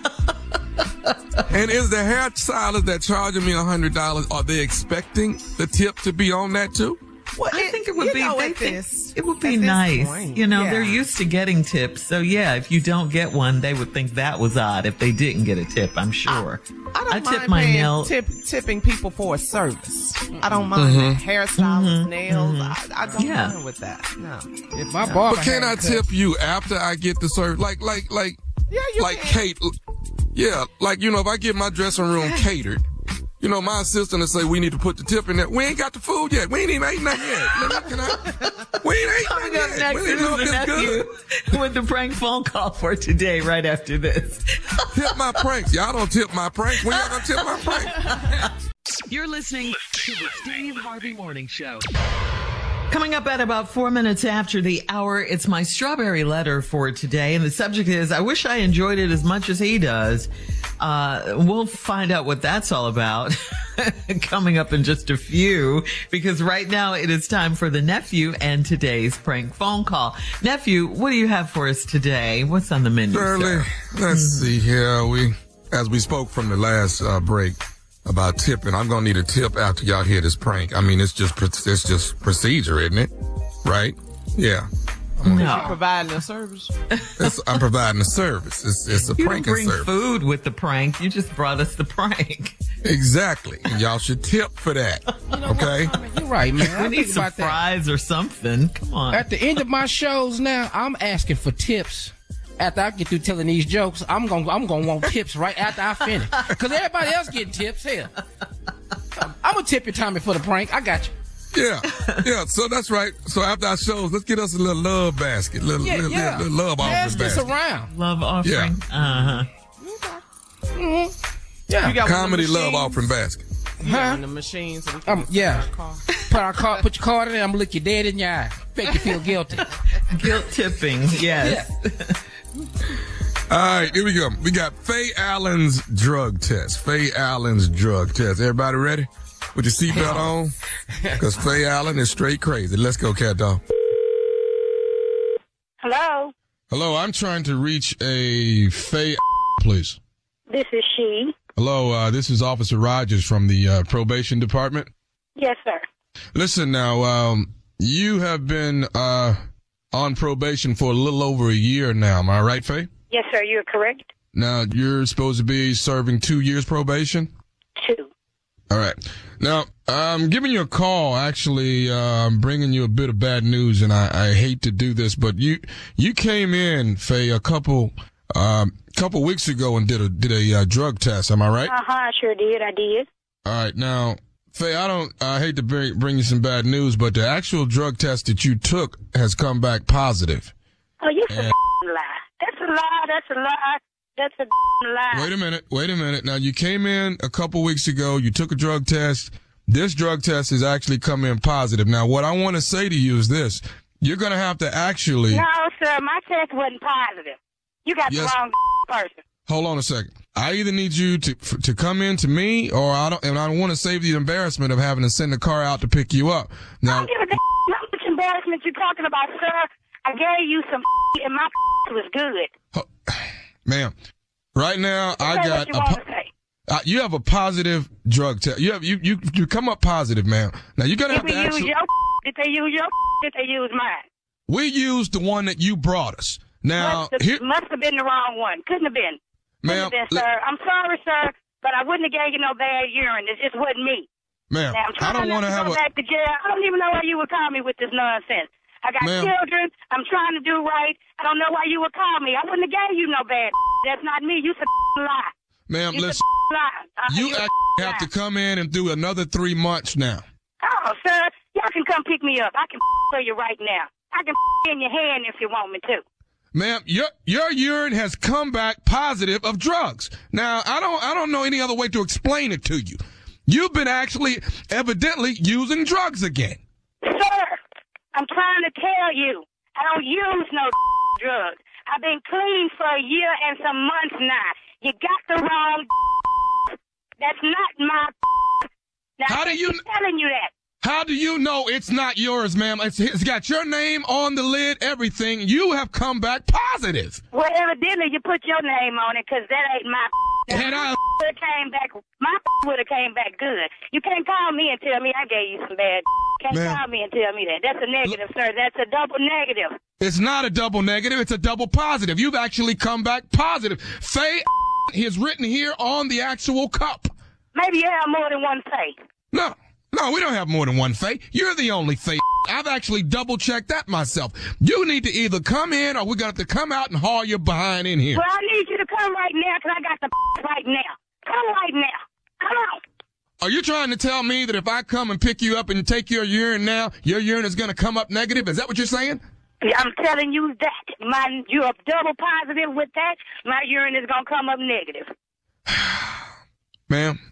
And is the hairstylist that charging me a hundred dollars? Are they expecting the tip to be on that too? Well, I think it would you be. know, They at think this- it would be at this nice. point, You know, yeah. they're used to getting tips. So yeah, if you don't get one, they would think that was odd if they didn't get a tip. I'm sure. I don't tip mind my paying, nail. tip, tipping people for a service. I don't mind that. Hairstylists, nails. I, I don't Yeah. mind with that. No. If my barber But can I had cut- tip you after I get the service? Like like like Yeah, you like can. Kate. Yeah, like you know, if I get my dressing room catered, you know, my assistant will say we need to put the tip in there. We ain't got the food yet. We ain't even ate nothing yet. Let me, can I? We ain't ate Coming nothing up yet. next We is don't know the if it's good. nephew with the prank phone call for today. Right after this. Tip my pranks. Y'all don't tip my pranks. When y'all gonna tip my pranks? You're listening to the Steve Harvey Morning Show. Coming up at about four minutes after the hour, it's my strawberry letter for today. And the subject is, I wish I enjoyed it as much as he does. Uh, we'll find out what that's all about coming up in just a few, because right now it is time for the nephew and today's prank phone call. Nephew, what do you have for us today? What's on the menu, Shirley, sir? let's see here. We, as we spoke from the last uh, break about tipping, I'm gonna need a tip after y'all hear this prank. I mean, it's just it's just procedure, isn't it? Right? Yeah. No. You're providing a service. It's, I'm providing a service. It's, it's a you pranking didn't bring service. food with the prank. You just brought us the prank. Exactly. And y'all should tip for that. You know Okay? what, I mean, you're right, man. We I need think some about that. fries or something. Come on. At the end of my shows now, I'm asking for tips. After I get through telling these jokes, I'm gonna I'm gonna want tips right after I finish. Cause everybody else getting tips here. I'm gonna tip your Tommy for the prank. I got you. Yeah, yeah. So that's right. So after our shows, let's get us a little love basket, little, Yeah, little, yeah. little love Pass offering this basket. around. Love offering. Yeah. Uh-huh. Mm-hmm. Yeah. You got Comedy one of the love machines? offering basket. You got Huh? one of the machines so we can Um, yeah. call. Put our card, put your card in there. I'm gonna look you dead in your eye. Make you feel guilty. Guilt tipping. Yes. All right, here we go. We got Faye Allen's drug test. Faye Allen's drug test. Everybody ready? With your seatbelt on? Because Faye Allen is straight crazy. Let's go, cat dog. Hello, Hello, I'm trying to reach a Faye, please. this is she. Hello, uh, this is Officer Rogers from the uh, probation department. Yes, sir. Listen now, um, you have been uh, on probation for a little over a year now. Am I right, Faye? Yes, sir, you're correct. Now, you're supposed to be serving two years probation? Two. All right. Now, I'm giving you a call. Actually, uh, I'm bringing you a bit of bad news, and I, I hate to do this, but you you came in, Faye, a couple um, couple weeks ago and did a did a uh, drug test. Am I right? Uh huh. I sure did. I did. All right. Now, Faye, I don't. I hate to bring bring you some bad news, but the actual drug test that you took has come back positive. Oh, you're a And- lie. That's a lie. That's a lie. That's a lie. Wait a minute. Wait a minute. Now, you came in a couple weeks ago. You took a drug test. This drug test has actually come in positive. Now, what I want to say to you is this. You're going to have to actually... No, sir, my test wasn't positive. You got Yes. the wrong person. Hold on a second. I either need you to f- to come in to me, or I don't, and I don't want to save the embarrassment of having to send a car out to pick you up. I Now, don't give a damn how much embarrassment you're talking about, sir. I gave you some and my was good. ma'am, right now I Say got what you a... want Po- to say. uh, you have a positive drug test. You have you you you come up positive, ma'am. Now you're gonna Did have we to use actually. your Did they use your Did they use mine? We used the one that you brought us. Now must, have, here, must have been the wrong one. Couldn't have been. Couldn't ma'am, have been, sir. I'm sorry, sir, but I wouldn't have gave you no bad urine. It just wasn't me. ma'am, Now, I'm I trying don't not want to to have go a. back to jail. I don't even know why you would call me with this nonsense. I got Ma'am. children. I'm trying to do right. I don't know why you would call me. I wouldn't have gave you no bad. That's not me. You a lie. Ma'am, You listen. lie. Uh, You you a actually have lie. to come in and do another three months now. Oh, sir, y'all can come pick me up. I can for you right now. I can in your hand if you want me to. Ma'am, your your urine has come back positive of drugs. Now, I don't I don't know any other way to explain it to you. You've been actually evidently using drugs again. Sir, I'm trying to tell you, I don't use no drugs. I've been clean for a year and some months now. You got the wrong. That's not my. Now, How do I you- keep telling you that? How do you know it's not yours, ma'am? It's, it's got your name on the lid, everything. You have come back positive. Well, evidently you put your name on it, because that ain't my. Now, And I- my would have came back. My would have came back good. You can't call me and tell me I gave you some bad. Can't Ma'am. call me and tell me that. That's a negative, sir. That's a double negative. It's not a double negative. It's a double positive. You've actually come back positive. Faye is written here on the actual cup. Maybe you have more than one face. No, no, we don't have more than one Faye. You're the only Faye. I've actually double checked that myself. You need to either come in or we're going to have to come out and haul your behind in here. Well, I need you to come right now, because I got the right now. Come right now. Come on. Are you trying to tell me that if I come and pick you up and take your urine now, your urine is going to come up negative? Is that what you're saying? I'm telling you that. My, you're double positive with that. My urine is going to come up negative. Ma'am,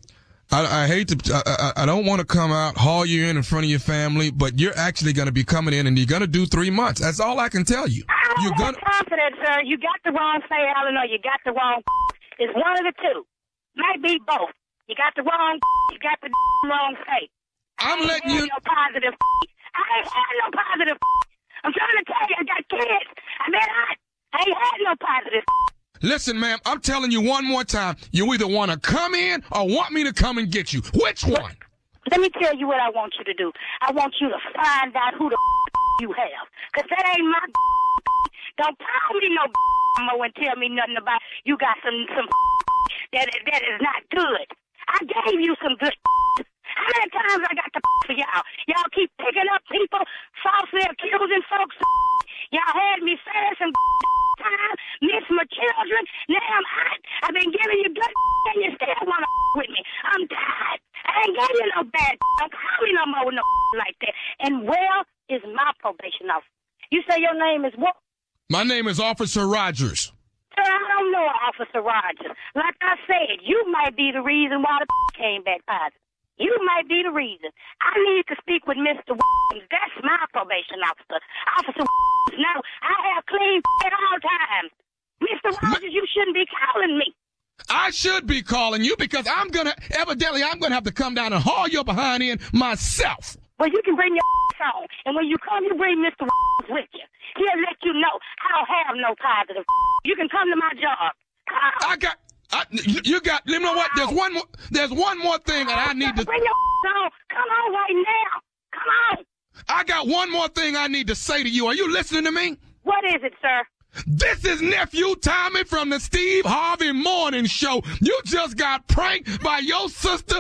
I, I hate to, I, I, I don't want to come out, haul you in in front of your family, but you're actually going to be coming in and you're going to do three months. That's all I can tell you. I don't you're have gonna... confidence, sir. You got the wrong Saint Helen or you got the wrong. It's one of the two. Might be both. You got the wrong. You got the wrong faith. I'm letting you. No positive. I ain't had no positive. I'm trying to tell you, I got kids. I mean, I, I ain't had no positive. Listen, ma'am, I'm telling you one more time. You either want to come in or want me to come and get you. Which one? Let me tell you what I want you to do. I want you to find out who the you have. Because that ain't my. Don't call me no mo and tell me nothing about you got some, some that, that is not good. I gave you some good. How many times I got to for y'all? Y'all keep picking up people, falsely accusing folks. Y'all had me saying some time, miss my children. Now I'm hot. I've been giving you good and you still want to with me. I'm tired. I ain't giving you no bad. Don't call me no more with no like that. And where is my probation officer? You say your name is what? My name is Officer Rogers. Sir, I don't know Officer Rogers. Like I said, you might be the reason why the came back positive. You might be the reason. I need to speak with Mister Williams. That's my probation officer. Officer Williams. No, I have clean at all times. Mister Rogers, you shouldn't be calling me. I should be calling you because I'm going to, evidently, I'm going to have to come down and haul your behind in myself. Well, you can bring your on. And when you come, you bring Mister with you. He'll let you know I don't have no positive. You can come to my job. Come. I got... I, you got, you know what, there's one more, there's one more thing that I need to. Bring your on. Come on right now. Come on. I got one more thing I need to say to you. Are you listening to me? What is it, sir? This is Nephew Tommy from the Steve Harvey Morning Show. You just got pranked by your sister,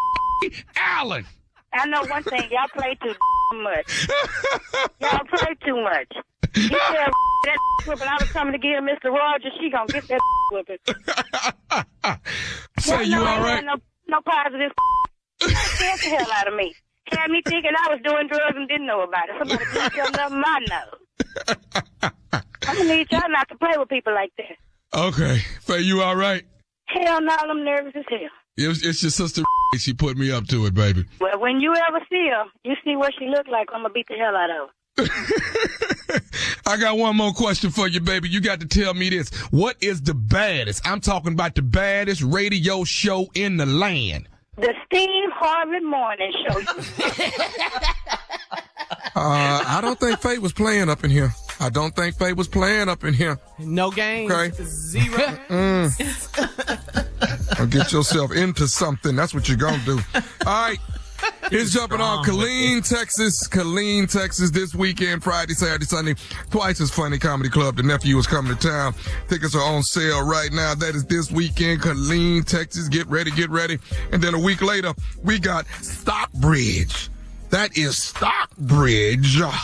Allen. I know one thing. Y'all play too much. Y'all play too much. You tell that whipping I was coming to get Mister Rogers, she gonna get that whipping. Say well, you no, all right? No, no positive. Scared the hell out of me. Had me thinking I was doing drugs and didn't know about it. Somebody did something up my nose. I'm gonna need y'all not to play with people like that. Okay. Faye, you all right? Hell no, I'm nervous as hell. It was, it's your sister. She put me up to it, baby. Well, when you ever see her, you see what she look like, I'm gonna beat the hell out of her. I got one more question for you, baby. You got to tell me this. What is the baddest? I'm talking about the baddest radio show in the land. The Steve Harvey Morning Show. uh, I don't think Faye was playing up in here. I don't think Faye was playing up in here. No games. Okay. Zero. mm. Or get yourself into something. That's what you're going to do. All right. Here's jumping on Killeen, Texas. Killeen, Texas this weekend, Friday, Saturday, Sunday. Twice as Funny Comedy Club. The nephew is coming to town. Tickets are on sale right now. That is this weekend, Killeen, Texas. Get ready, get ready. And then a week later, we got Stockbridge. That is Stockbridge, uh,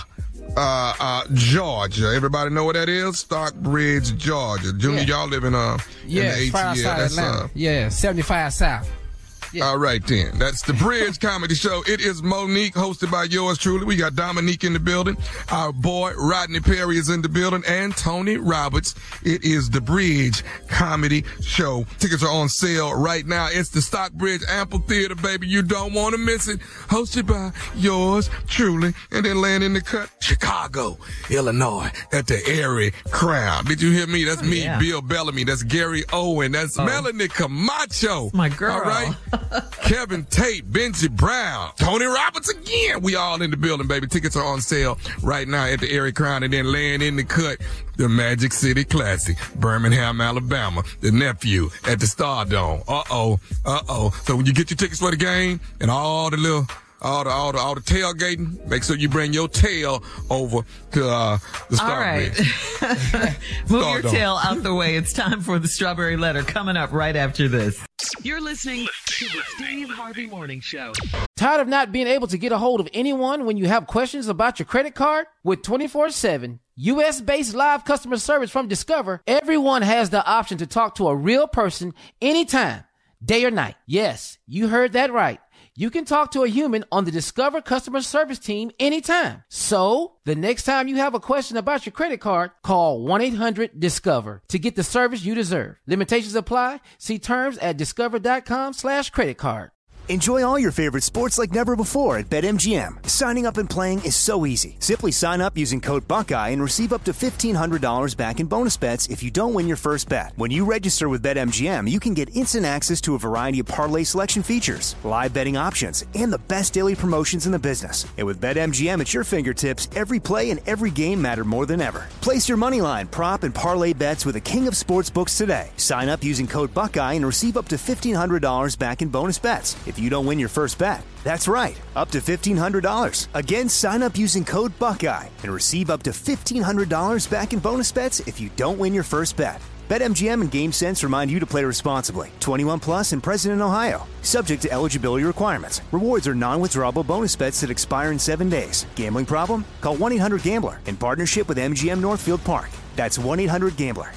uh, Georgia. Everybody know what that is? Stockbridge, Georgia. Junior, yeah. Y'all live in, uh, yeah, in the far A T L. outside That's, Atlanta. uh, yeah, seventy-five South. Yeah. All right, then. That's the Bridge Comedy Show. It is Monique, hosted by yours truly. We got Dominique in the building. Our boy Rodney Perry is in the building, and Tony Roberts. It is the Bridge Comedy Show. Tickets are on sale right now. It's the Stockbridge Amphitheater, baby. You don't want to miss it. Hosted by yours truly. And then laying in the cut, Chicago, Illinois, at the Airy Crown. Did you hear me? That's oh, me, yeah. Bill Bellamy. That's Gary Owen. That's oh. Melanie Camacho. My girl. All right. Kevin Tate, Benji Brown, Tony Roberts again. We all in the building, baby. Tickets are on sale right now at the Airy Crown. And then laying in the cut, the Magic City Classic, Birmingham, Alabama. The nephew at the Stardome. Uh-oh, uh-oh. So when you get your tickets for the game and all the little... All the, all the, all the tailgating, make sure you bring your tail over to, uh, the Stockbridge. All right. Move your tail out the way. It's time for the Strawberry Letter coming up right after this. You're listening to the Steve Harvey Morning Show. Tired of not being able to get a hold of anyone when you have questions about your credit card? With twenty-four seven U S-based live customer service from Discover, everyone has the option to talk to a real person anytime, day or night. Yes, you heard that right. You can talk to a human on the Discover customer service team anytime. So, the next time you have a question about your credit card, call one eight hundred discover to get the service you deserve. Limitations apply. See terms at discover.com slash credit card. Enjoy all your favorite sports like never before at BetMGM. Signing up and playing is so easy. Simply sign up using code Buckeye and receive up to fifteen hundred dollars back in bonus bets if you don't win your first bet. When you register with BetMGM, you can get instant access to a variety of parlay selection features, live betting options, and the best daily promotions in the business. And with BetMGM at your fingertips, every play and every game matter more than ever. Place your moneyline, prop, and parlay bets with the king of sportsbooks today. Sign up using code Buckeye and receive up to fifteen hundred dollars back in bonus bets if you don't win your first bet. That's right, up to fifteen hundred dollars. Again, sign up using code Buckeye and receive up to fifteen hundred dollars back in bonus bets if you don't win your first bet. BetMGM and GameSense remind you to play responsibly. twenty-one plus and present in Ohio. Subject to eligibility requirements. Rewards are non-withdrawable bonus bets that expire in seven days. Gambling problem? Call one eight hundred gambler in partnership with M G M Northfield Park. That's one eight hundred gambler.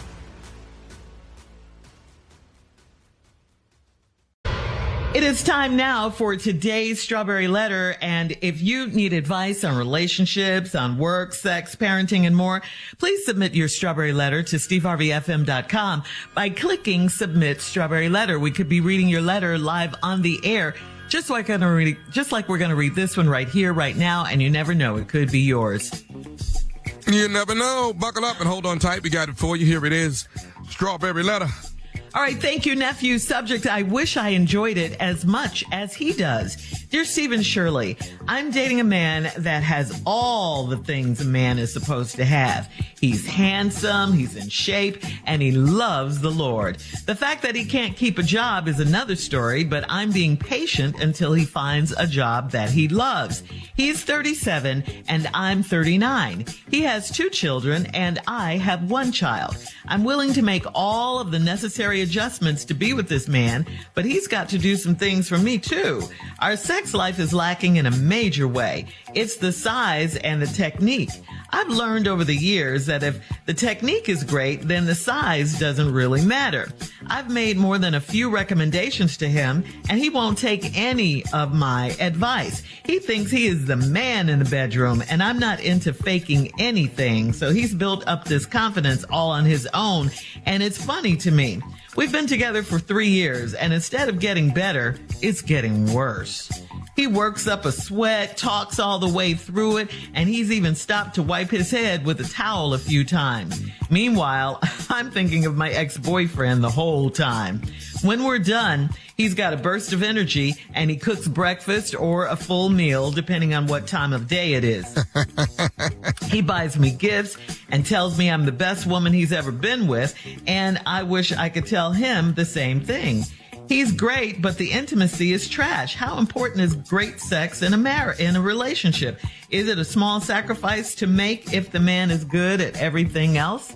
It is time now for today's Strawberry Letter, and if you need advice on relationships, on work, sex, parenting, and more, please submit your Strawberry Letter to steve harvey f m dot com by clicking Submit Strawberry Letter. We could be reading your letter live on the air, just like, gonna read, just like we're going to read this one right here, right now, and you never know, it could be yours. You never know. Buckle up and hold on tight. We got it for you. Here it is. Strawberry Letter. All right, thank you, nephew. Subject, I wish I enjoyed it as much as he does. Dear Stephen Shirley, I'm dating a man that has all the things a man is supposed to have. He's handsome, he's in shape, and he loves the Lord. The fact that he can't keep a job is another story, but I'm being patient until he finds a job that he loves. He's thirty-seven, and I'm thirty-nine. He has two children, and I have one child. I'm willing to make all of the necessary adjustments to be with this man, but he's got to do some things for me too. Our sex life is lacking in a major way. It's the size and the technique. I've learned over the years that if the technique is great, then the size doesn't really matter. I've made more than a few recommendations to him, and he won't take any of my advice. He thinks he is the man in the bedroom, and I'm not into faking anything, so he's built up this confidence all on his own, and it's funny to me. We've been together for three years, and instead of getting better, it's getting worse. He works up a sweat, talks all the way through it, and he's even stopped to wipe his head with a towel a few times. Meanwhile, I'm thinking of my ex-boyfriend the whole time. When we're done, he's got a burst of energy, and he cooks breakfast or a full meal, depending on what time of day it is. He buys me gifts and tells me I'm the best woman he's ever been with, and I wish I could tell him the same thing. He's great, but the intimacy is trash. How important is great sex in a mar- in a relationship? Is it a small sacrifice to make if the man is good at everything else?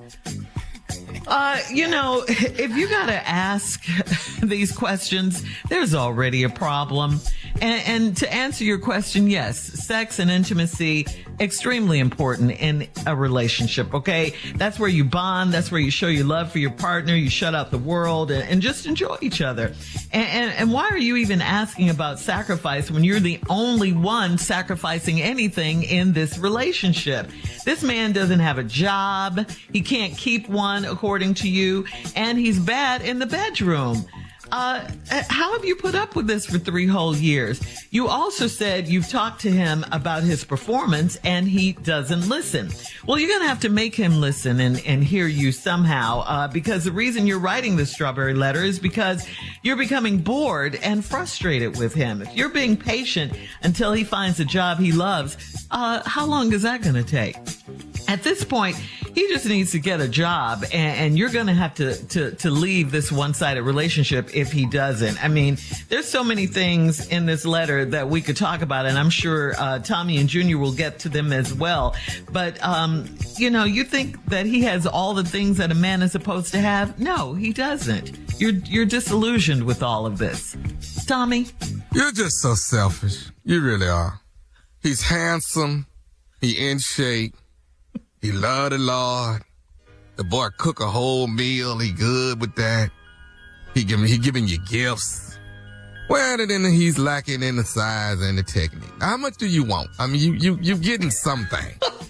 Uh, you know, if you gotta ask these questions, there's already a problem. And, and to answer your question, yes, sex and intimacy, extremely important in a relationship, okay? That's where you bond. That's where you show your love for your partner. You shut out the world and, and just enjoy each other. And, and, and why are you even asking about sacrifice when you're the only one sacrificing anything in this relationship? This man doesn't have a job. He can't keep one, according to you, and he's bad in the bedroom. Uh, how have you put up with this for three whole years? You also said you've talked to him about his performance and he doesn't listen. Well, you're going to have to make him listen and, and hear you somehow, uh, because the reason you're writing this Strawberry Letter is because you're becoming bored and frustrated with him. If you're being patient until he finds a job he loves, uh, how long is that going to take? At this point, he just needs to get a job, and, and you're going to have to, to, to leave this one-sided relationship if he doesn't. I mean, there's so many things in this letter that we could talk about, and I'm sure uh, Tommy and Junior will get to them as well. But, um, you know, you think that he has all the things that a man is supposed to have? No, he doesn't. You're, you're disillusioned with all of this. Tommy? You're just so selfish. You really are. He's handsome. He in shape. He love the Lord. The boy cook a whole meal. He good with that. He giving he giving you gifts. Well, then he's lacking in the size and the technique. How much do you want? I mean, you you you getting something.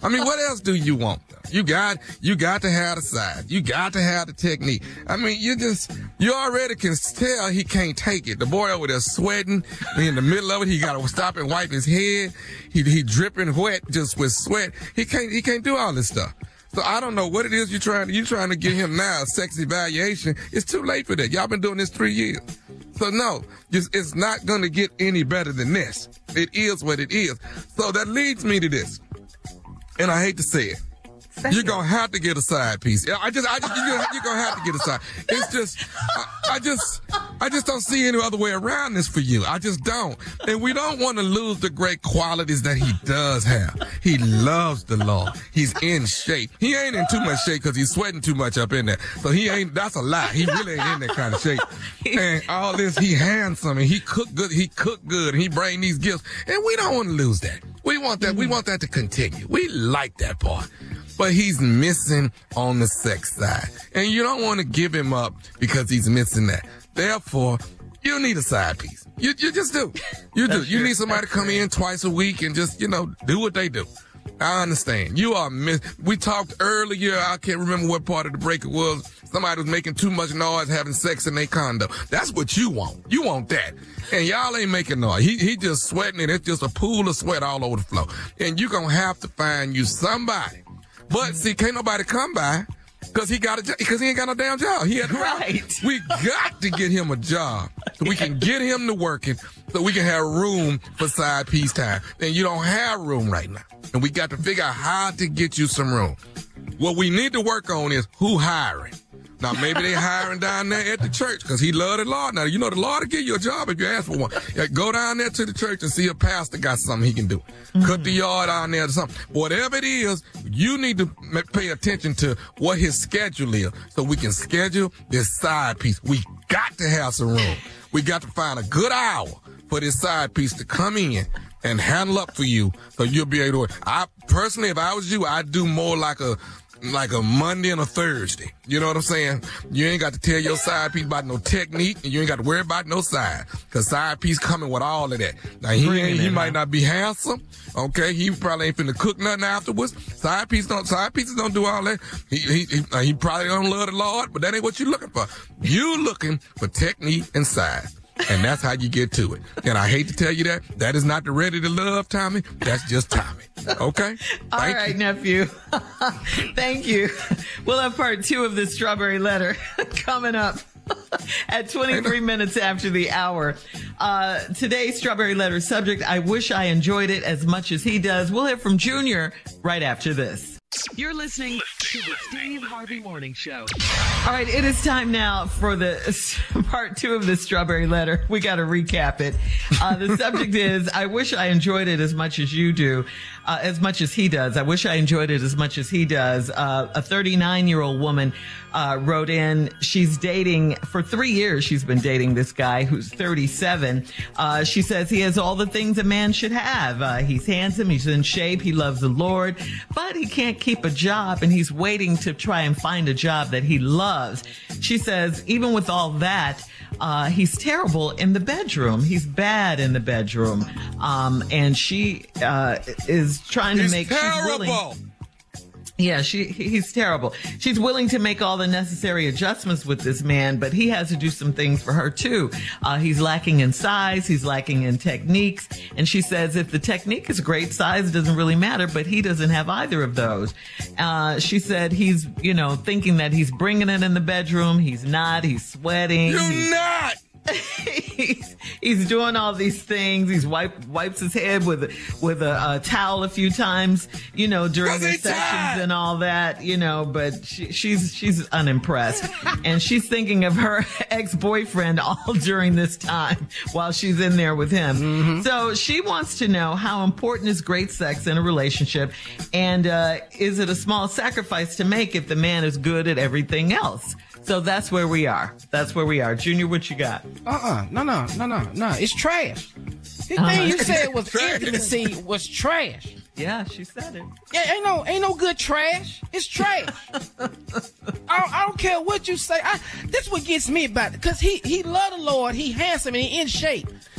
I mean, what else do you want? You got, you got to have the size. You got to have the technique. I mean, you just, you already can tell he can't take it. The boy over there sweating. In the middle of it, he got to stop and wipe his head. He, he dripping wet just with sweat. He can't, he can't do all this stuff. So I don't know what it is you're trying to, you're trying to get him now, a sex evaluation. It's too late for that. Y'all been doing this three years. So no, just, it's not going to get any better than this. It is what it is. So that leads me to this. And I hate to say it. You're going to have to get a side piece. I just, I just, you're, you're going to have to get a side. It's just, I, I just, I just don't see any other way around this for you. I just don't. And we don't want to lose the great qualities that he does have. He loves the Lord. He's in shape. He ain't in too much shape because he's sweating too much up in there. So he ain't, that's a lie. He really ain't in that kind of shape. And all this, he handsome and he cook good, he cook good and he bring these gifts. And we don't want to lose that. We want that, we want that to continue. We like that part. But he's missing on the sex side. And you don't want to give him up because he's missing that. Therefore, you need a side piece. You, you just do. You do. You need somebody to come in twice a week and just, you know, do what they do. I understand. You are miss. We talked earlier, I can't remember what part of the break it was. Somebody was making too much noise having sex in their condo. That's what you want. You want that. And y'all ain't making noise. He he just sweating and it's just a pool of sweat all over the floor. And you're going to have to find you somebody. But see, can't nobody come by because he got a because he ain't got no damn job. He had right. We got to get him a job so we can get him to working so we can have room for side piece time. And you don't have room right now. And we got to figure out how to get you some room. What we need to work on is who hiring. Now, maybe they hiring down there at the church because he love the Lord. Now, you know, the Lord will give you a job if you ask for one. Yeah, go down there to the church and see a pastor got something he can do. Mm-hmm. Cut the yard down there or something. Whatever it is, you need to pay attention to what his schedule is so we can schedule this side piece. We got to have some room. We got to find a good hour for this side piece to come in and handle up for you so you'll be able to. I personally, if I was you, I'd do more like a like a Monday and a Thursday. You know what I'm saying? You ain't got to tell your side piece about no technique, and you ain't got to worry about no side, because side piece coming with all of that. Now, he ain't, he might not be handsome, okay? He probably ain't finna cook nothing afterwards. Side piece don't, side pieces don't do all that. He, he, he, he probably don't love the Lord, but that ain't what you looking for. You looking for technique and size. And that's how you get to it. And I hate to tell you that. That is not the ready to love, Tommy. That's just Tommy. Okay? All Thank right, you. nephew. Thank you. We'll have part two of this strawberry letter coming up at twenty-three minutes after the hour. Uh, today's strawberry letter subject, I wish I enjoyed it as much as he does. We'll hear from Junior right after this. You're listening to the Steve Harvey Morning Show. All right, it is time now for the part two of this strawberry letter. We got to recap it. Uh, the subject is, I wish I enjoyed it as much as you do, uh, as much as he does. I wish I enjoyed it as much as he does. Uh, a thirty-nine-year-old woman uh, wrote in. She's dating, for three years she's been dating this guy who's thirty-seven. Uh, she says he has all the things a man should have. Uh, he's handsome, he's in shape, he loves the Lord, but he can't keep a job, and he's waiting to try and find a job that he loves. She says, even with all that, uh, he's terrible in the bedroom. He's bad in the bedroom. Um, and she uh, is trying to He's make... terrible. She's willing, Yeah, she he's terrible. She's willing to make all the necessary adjustments with this man, but he has to do some things for her too. Uh, he's lacking in size, he's lacking in techniques, and she says if the technique is great, size doesn't really matter, but he doesn't have either of those. Uh, she said he's, you know, thinking that he's bringing it in the bedroom. He's not. He's sweating. You're he's, not! he's, he's doing all these things. He's wipe, wipes his head with with a, a towel a few times, you know, during the sessions and all that, you know. But she, she's she's unimpressed, and she's thinking of her ex-boyfriend all during this time while she's in there with him. Mm-hmm. So she wants to know how important is great sex in a relationship, and uh, is it a small sacrifice to make if the man is good at everything else? So that's where we are. That's where we are. Junior, what you got? Uh-uh. No, no, no, no, no. It's trash. The Uh-huh. thing you said was intimacy was trash. Yeah, she said it. Yeah, ain't no, ain't no good trash. It's trash. I, don't, I don't care what you say. I, this what gets me about it, because he, he love the Lord. He handsome and he in shape.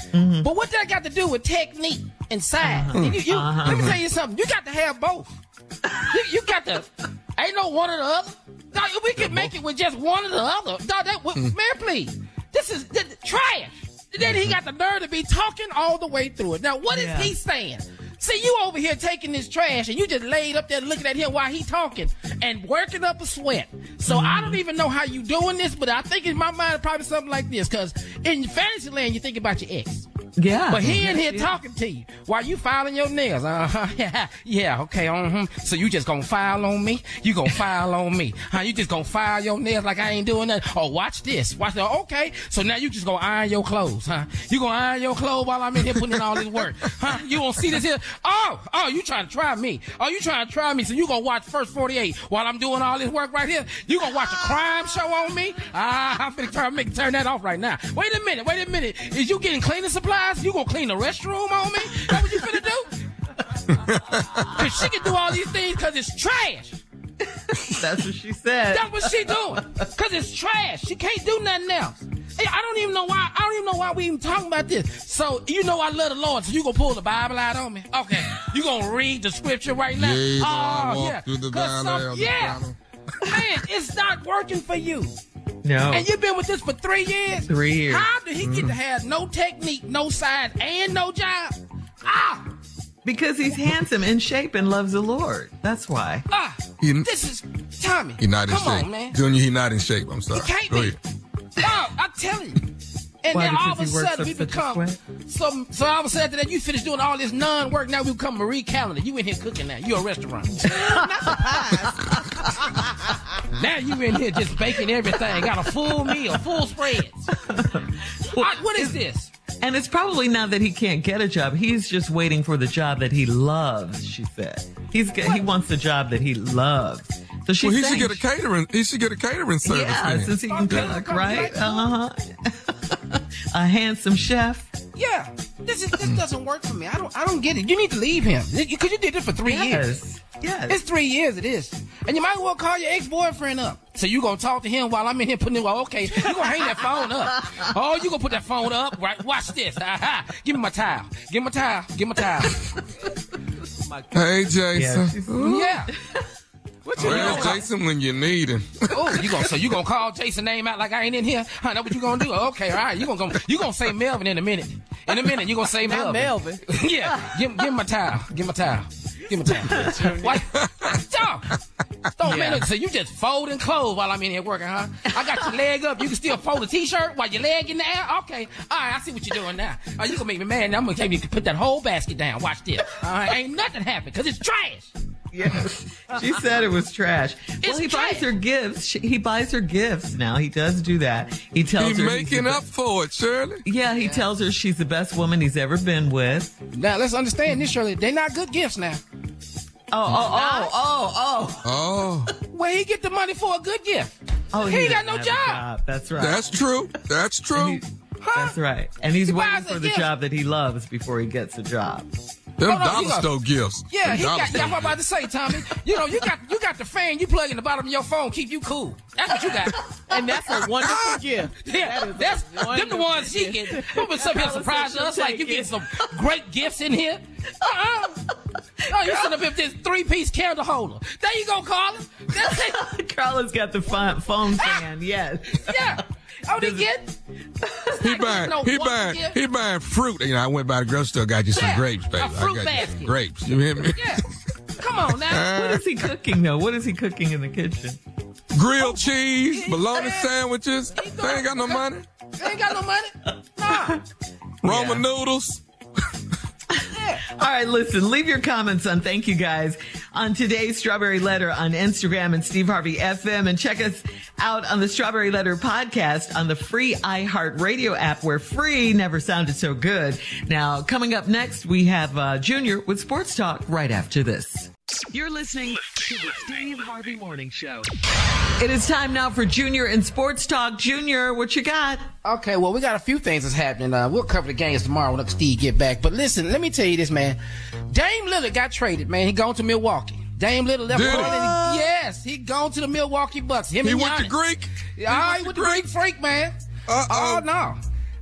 Mm-hmm. But what that got to do with technique and size? Uh-huh. You, you, uh-huh. Let me tell you something. You got to have both. you, you got to. Ain't no one or the other. No, we can make it with just one or the other. No, that, mm. Man, please. This is this, trash. Then he got the nerve to be talking all the way through it. Now, what is yeah. he saying? See, you over here taking this trash, and you just laid up there looking at him while he talking and working up a sweat. So mm. I don't even know how you doing this, but I think in my mind it's probably something like this. Because in fantasy land, you think about your ex. Yeah. But he in here yeah. talking to you while you filing your nails. Uh-huh. Yeah, yeah, okay. Uh-huh. So you just gonna file on me? You gonna file on me? Huh? You just gonna file your nails like I ain't doing nothing? Oh, watch this. Watch that. Okay. So now you just gonna iron your clothes, huh? You gonna iron your clothes while I'm in here putting in all this work, huh? You gonna see this here? Oh, oh, you trying to try me? Oh, you trying to try me? So you gonna watch First forty-eight while I'm doing all this work right here? You gonna watch a crime show on me? Ah, I'm finna turn, make, turn that off right now. Wait a minute. Wait a minute. Is you getting cleaning supplies? You gonna clean the restroom on me? That what you finna do? Cause she can do all these things cause it's trash. That's what she said. That's what she doing. Cause it's trash. She can't do nothing else. Hey, I don't even know why. I don't even know why we even talking about this. So you know I love the Lord. So you gonna pull the Bible out on me? Okay. You gonna read the scripture right now? Yeah, oh yeah. Through the some, yeah. Man, it's not working for you. No. And you've been with this for three years? Three years. How did he mm-hmm. get to have no technique, no size, and no job? Ah! Because he's handsome, in shape, and loves the Lord. That's why. Ah! He, this is Tommy. He's not in Come shape. on, man. Junior, he's not in shape. I'm sorry. He can't Go be. ahead. No, I'm telling you. And Why, then all of a he works sudden we up such a become sweat? so. So all of a sudden that you finish doing all this non-work, now we become Marie Calendar. You in here cooking now. You a restaurant. Now you in here just baking everything. Got a full meal, full spreads. Well, I, what is this? And it's probably not that he can't get a job. He's just waiting for the job that he loves, she said. He's what? He wants the job that he loves. So she's well, he saying, should get a catering. He should get a catering service. Yeah, then. since he can cook, right? Uh huh. A handsome chef. Yeah, this is this doesn't work for me. I don't I don't get it. You need to leave him because you did this for three yes. years. Yes, it's three years. It is, and you might as well call your ex-boyfriend up. So you gonna talk to him while I'm in here putting it. Well, okay, you gonna hang that phone up. Oh, you gonna put that phone up? Right? Watch this. Aha! Give me my towel. Give me my towel. Give me my towel. Hey, Jason. Yeah. yeah. What you Where's Jason when you need him? Oh, you gonna so you gonna call Jason name out like I ain't in here? Huh, that what you gonna do? Okay, all right. You gonna go, you gonna say Melvin in a minute. In a minute, you gonna say Melvin. Melvin. Yeah. Give, give him my towel. Give him my towel. Give him a towel. What? Stop. Don't yeah. man. So you just folding clothes while I'm in here working, huh? I got your leg up. You can still fold a t-shirt while your leg in the air. Okay. All right. I see what you're doing now. Oh, you gonna make me mad. Now I'm gonna tell you to put that whole basket down. Watch this. All right. Ain't nothing happened because it's trash. Yes, she said it was trash. It's well, he trash. buys her gifts. She, he buys her gifts now. He does do that. He tells he's her making he's up for it, Shirley. Yeah, he yeah. tells her she's the best woman he's ever been with. Now let's understand this, Shirley. They're not good gifts now. Oh, oh, oh, oh, oh. oh. Where he get the money for a good gift? Oh, he, he ain't got no job. job. That's right. That's true. That's true. He, huh? That's right. And he's he waiting for the gift. job that he loves before he gets a job. Them oh, no, dollar got, store gifts. Yeah, Them he got. Yeah, I'm about to say, Tommy. You know, you got you got the fan you plug in the bottom of your phone, keep you cool. That's what you got. And that's a wonderful gift. Yeah, that that's them the ones she get. Who been sitting here surprising us like you getting some great gifts in here? Uh-uh. Oh, you sitting up here with this three-piece candle holder. There you go, Carla. That's it. Carla's got the phone, phone fan. Yes. Yeah. Oh, they get? He buying, no he buying, he buying fruit. You know, I went by the grocery store, got you some yeah, grapes, baby. A fruit I got basket. You some grapes. You hear me? Yeah. Come on now. What is he cooking though? What is he cooking in the kitchen? Grilled oh, cheese, bologna yeah. sandwiches. They ain't got no money. They ain't got no money. Nah. Roman yeah. noodles. Yeah. All right, listen, leave your comments on, thank you guys, on today's Strawberry Letter on Instagram and Steve Harvey F M, and check us out on the Strawberry Letter podcast on the free iHeartRadio app, where free never sounded so good. Now, coming up next, we have uh, Junior with Sports Talk right after this. You're listening to the Steve Harvey Morning Show. It is time now for Junior in Sports Talk. Junior, what you got? Okay, well, we got a few things that's happening. Uh, we'll cover the games tomorrow when Steve get back. But listen, let me tell you this, man. Dame Lillard got traded, man. He gone to Milwaukee. Dame Lillard left. Uh, he, yes, he gone to the Milwaukee Bucks. Him he and went Giannis. to Greek? He, oh, he went to Greek freak, man. Uh-oh. Oh, no.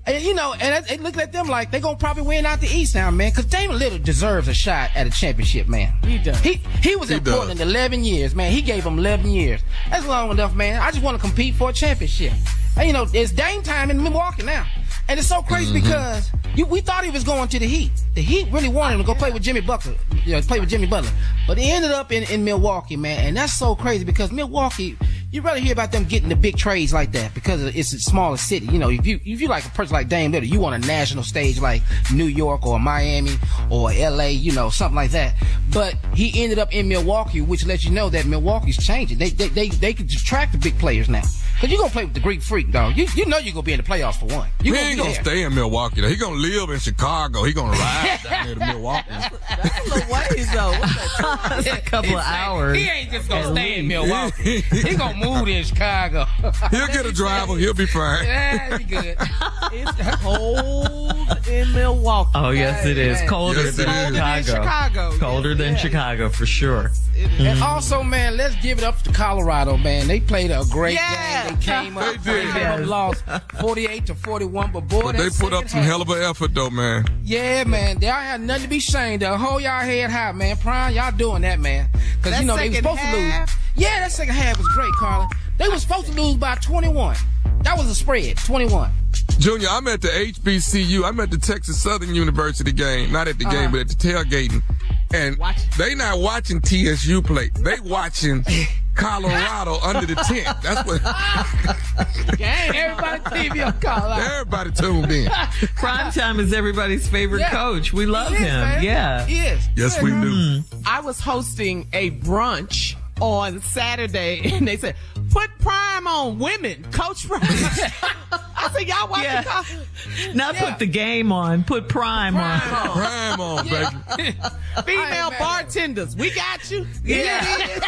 And, you know, and they looking at them like they gonna probably win out the East now, man. Because Damian Lillard deserves a shot at a championship, man. He does. He he was He in does. Portland eleven years, man. He gave them eleven years. That's long enough, man. I just want to compete for a championship. And, you know, it's Dame time in Milwaukee now. And it's so crazy Mm-hmm. because you, we thought he was going to the Heat. The Heat really wanted him to go play with Jimmy Butler, you know, play with Jimmy Butler. But he ended up in, in Milwaukee, man. And that's so crazy because Milwaukee, you rather hear about them getting the big trades like that because it's a smaller city. You know, if you if you like a person like Dame Lillard, you want a national stage like New York or Miami or L A, you know, something like that. But he ended up in Milwaukee, which lets you know that Milwaukee's changing. They they they, they can attract the big players now. Cause you're gonna play with the Greek Freak, dog. You you know you're gonna be in the playoffs for one. You He gonna ain't be gonna there. stay in Milwaukee, though. He gonna live in Chicago. He gonna ride down there to Milwaukee. That's a little ways, though. What's that? It's a couple of hours. He ain't just gonna stay in Milwaukee. He gonna move to Chicago. He'll get a driver. He'll be fine. Yeah, he good. It's cold in Milwaukee. Oh, yes, it is. man. Colder Yes, than it is. Chicago. Chicago. Colder Yes, than yeah. Chicago, for sure. And also, man, let's give it up to Colorado, man. They played a great Yeah. game. They came up, They did. they came up, lost forty-eight to forty-one, but boy, But that they put up second some half- hell of an effort, though, man. Yeah, man. Y'all had nothing to be ashamed of. Hold y'all head high, man. Prime, y'all doing that, man. Because, That you know, they were second supposed half? to lose. Yeah, that second half was great, Carla. They were supposed to lose by twenty-one. That was a spread, twenty-one. Junior, I'm at the H B C U. I'm at the Texas Southern University game. Not at the game, Uh-huh. but at the tailgating. And Watch. they not watching T S U play. They watching Colorado under the tent. That's what Gang, everybody T V on Colorado. everybody tuned in. Primetime is everybody's favorite Yeah. coach. We love He is, him. man. Yeah. He is. Yes, we do. I was hosting a brunch on Saturday, and they said, put Prime on women, Coach Prime. I said, y'all watching? Yeah. Co- Not put the game on, put Prime, on. Prime on, baby. Female man. bartenders, we got you. Yeah.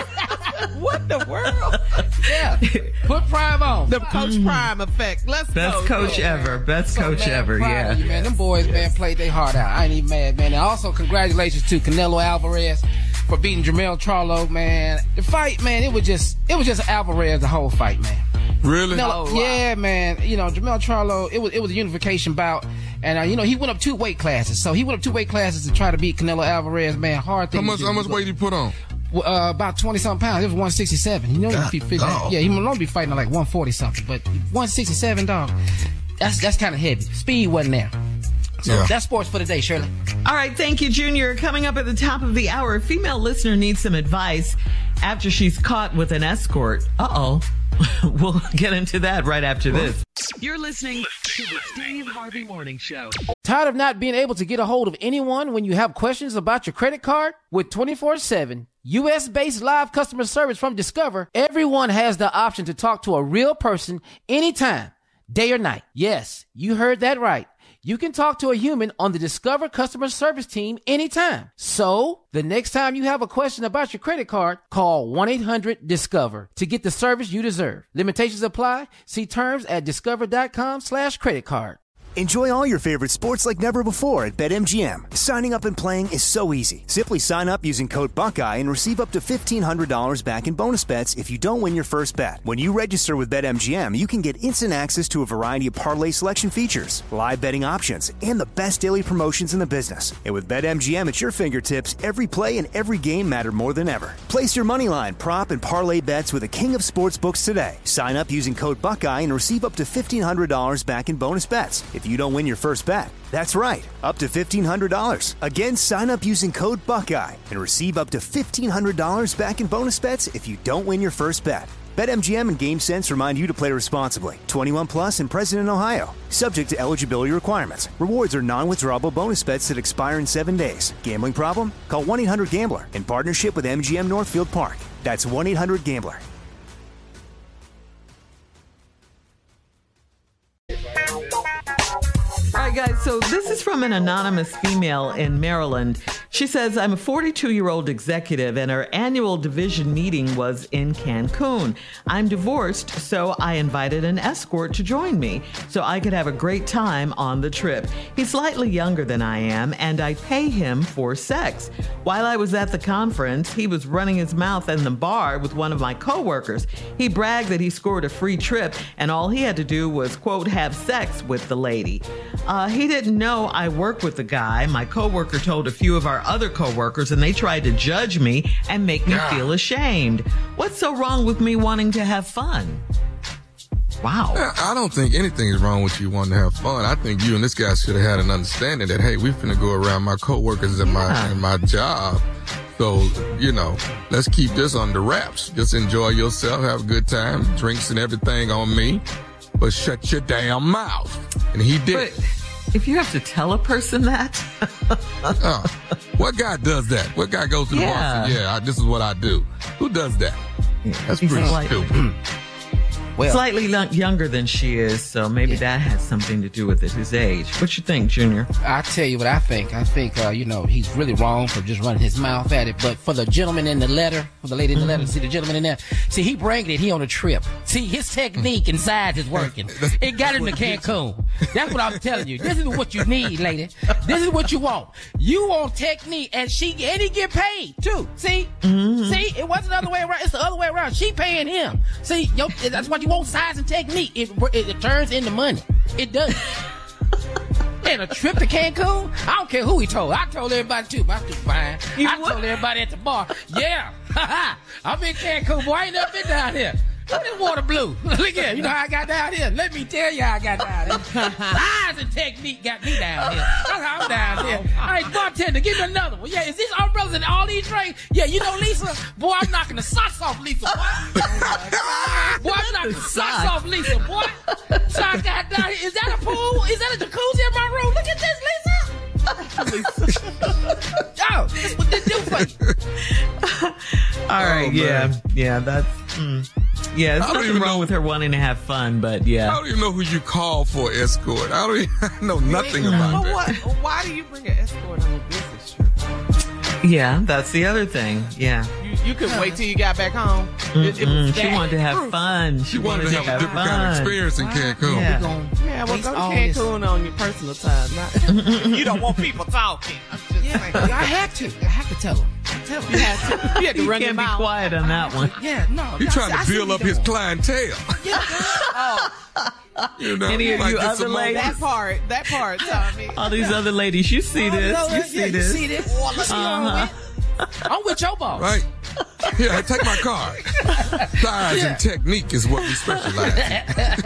What the world? Yeah. Put Prime on. The Coach Prime effect. Let's Best go. coach ever. Best So, coach man, ever. proud Yeah. of you, man. Them boys, man, played their heart out. I ain't even mad, man. And also, congratulations to Canelo Alvarez for beating Jermell Charlo, man. The fight, man, it was just, it was just Alvarez the whole fight, man. Really? No, yeah, man. You know, Jermell Charlo, it was it was a unification bout, and uh, you know he went up two weight classes. So he went up two weight classes to try to beat Canelo Alvarez, man. Hard thing. How to much do. how much weight he put on? Uh, about twenty something pounds. It was one sixty-seven. You know, God, he figured, dog. yeah, he would only be fighting at like one forty something, but one sixty-seven, dog. That's that's kind of heavy. Speed wasn't there. So Yeah. that's sports for today, Shirley. All right, thank you, Junior. Coming up at the top of the hour, a female listener needs some advice after she's caught with an escort. Uh-oh. We'll get into that right after this. You're listening to the Steve Harvey Morning Show. Tired of not being able to get a hold of anyone when you have questions about your credit card? With twenty-four seven U S-based live customer service from Discover, everyone has the option to talk to a real person anytime, day or night. Yes, you heard that right. You can talk to a human on the Discover customer service team anytime. So, the next time you have a question about your credit card, call one eight hundred discover to get the service you deserve. Limitations apply. See terms at discover.com slash credit card. Enjoy all your favorite sports like never before at BetMGM. Signing up and playing is so easy. Simply sign up using code Buckeye and receive up to fifteen hundred dollars back in bonus bets if you don't win your first bet. When you register with BetMGM, you can get instant access to a variety of parlay selection features, live betting options, and the best daily promotions in the business. And with BetMGM at your fingertips, every play and every game matter more than ever. Place your moneyline, prop, and parlay bets with the king of sportsbooks today. Sign up using code Buckeye and receive up to fifteen hundred dollars back in bonus bets if you don't win your first bet. That's right, up to fifteen hundred dollars. Again, sign up using code Buckeye and receive up to fifteen hundred dollars back in bonus bets if you don't win your first bet. BetMGM and GameSense remind you to play responsibly. twenty-one plus and present in Ohio. Subject to eligibility requirements. Rewards are non-withdrawable bonus bets that expire in seven days. Gambling problem? Call one eight hundred gambler in partnership with M G M Northfield Park. That's one eight hundred gambler. All right, guys, so this is is from an anonymous female in Maryland. She says, I'm a forty-two-year-old executive, and our annual division meeting was in Cancun. I'm divorced, so I invited an escort to join me so I could have a great time on the trip. He's slightly younger than I am, and I pay him for sex. While I was at the conference, he was running his mouth in the bar with one of my coworkers. He bragged that he scored a free trip, and all he had to do was, quote, have sex with the lady. Uh, he didn't know I work with the guy. My coworker told a few of our other coworkers, and they tried to judge me and make me Yeah. feel ashamed. What's so wrong with me wanting to have fun? Wow. I don't think anything is wrong with you wanting to have fun. I think you and this guy should have had an understanding that, hey, we finna go around my coworkers and my and my job. So, you know, let's keep this under wraps. Just enjoy yourself, have a good time, drinks and everything on me, but shut your damn mouth. And he did. But if you have to tell a person that, uh, what guy does that? What guy goes to the bar and says, yeah, I, this is what I do? Who does that? That's He's pretty like- stupid. Well, slightly lo- younger than she is, so maybe Yeah. that has something to do with it, his age. What you think, Junior? I tell you what I think. I think, uh, you know, he's really wrong for just running his mouth at it. But for the gentleman in the letter, for the lady in the letter, see the gentleman in there, see, he bragged it. He on a trip. See, his technique and size is working. It got him to Cancun. That's what I'm telling you. This is what you need, lady. This is what you want. You want technique, and she and he get paid too. See, Mm-hmm. see, it wasn't the other way around. It's the other way around. She paying him. See, yo, that's what you want. Size and technique. It, it, it turns into money. It does. And a trip to Cancun? I don't care who he told. I told everybody too. My too fine. You I what? told everybody at the bar. Yeah. I'm in Cancun, boy. I ain't never been down here. Look at water blue. Look here. You know how I got down here? Let me tell you how I got down here. Size and technique got me down here. That's how I'm down here. All right, bartender, give me another one. Yeah, is this umbrellas and all these drinks? Yeah, you know Lisa? Boy, I'm knocking the socks off Lisa, boy. Boy, I'm knocking the socks off Lisa, boy. So I got down here. Is that a pool? Is that a jacuzzi in my room? Look at this, Lisa. Yo, this is what they do for you. All right, Oh, yeah, man. yeah, that's, mm. yeah, I there's don't nothing even wrong know- with her wanting to have fun, but I yeah. don't even know who you call for escort. I don't even I know nothing But about that. what, why do you bring an escort on a business trip? Yeah, that's the other thing, yeah. You, you couldn't wait till you got back home. It, it Mm, was she that wanted to have proof. fun. She, She wanted to have a different fun. kind of experience in Cancun. Yeah. Yeah, well, Waste go to all this- Cancun on your personal time. Not, you don't want people talking. I'm just Yeah, saying. I had to. I had to tell him. Tell him. You had to, you had to You run your can't be mouth. quiet on that one. Yeah, no. He no, trying I to see build what up he his doing. clientele. Yeah. Oh, You know, Any he of might you get other some more- ladies? That part, that part, Tommy. All these other ladies, you see this, no, you yeah, see you this. see this? Oh, let's see who I'm Uh-huh. with. I'm with your boss. Right? Yeah, take my card. Size and technique is what we specialize in.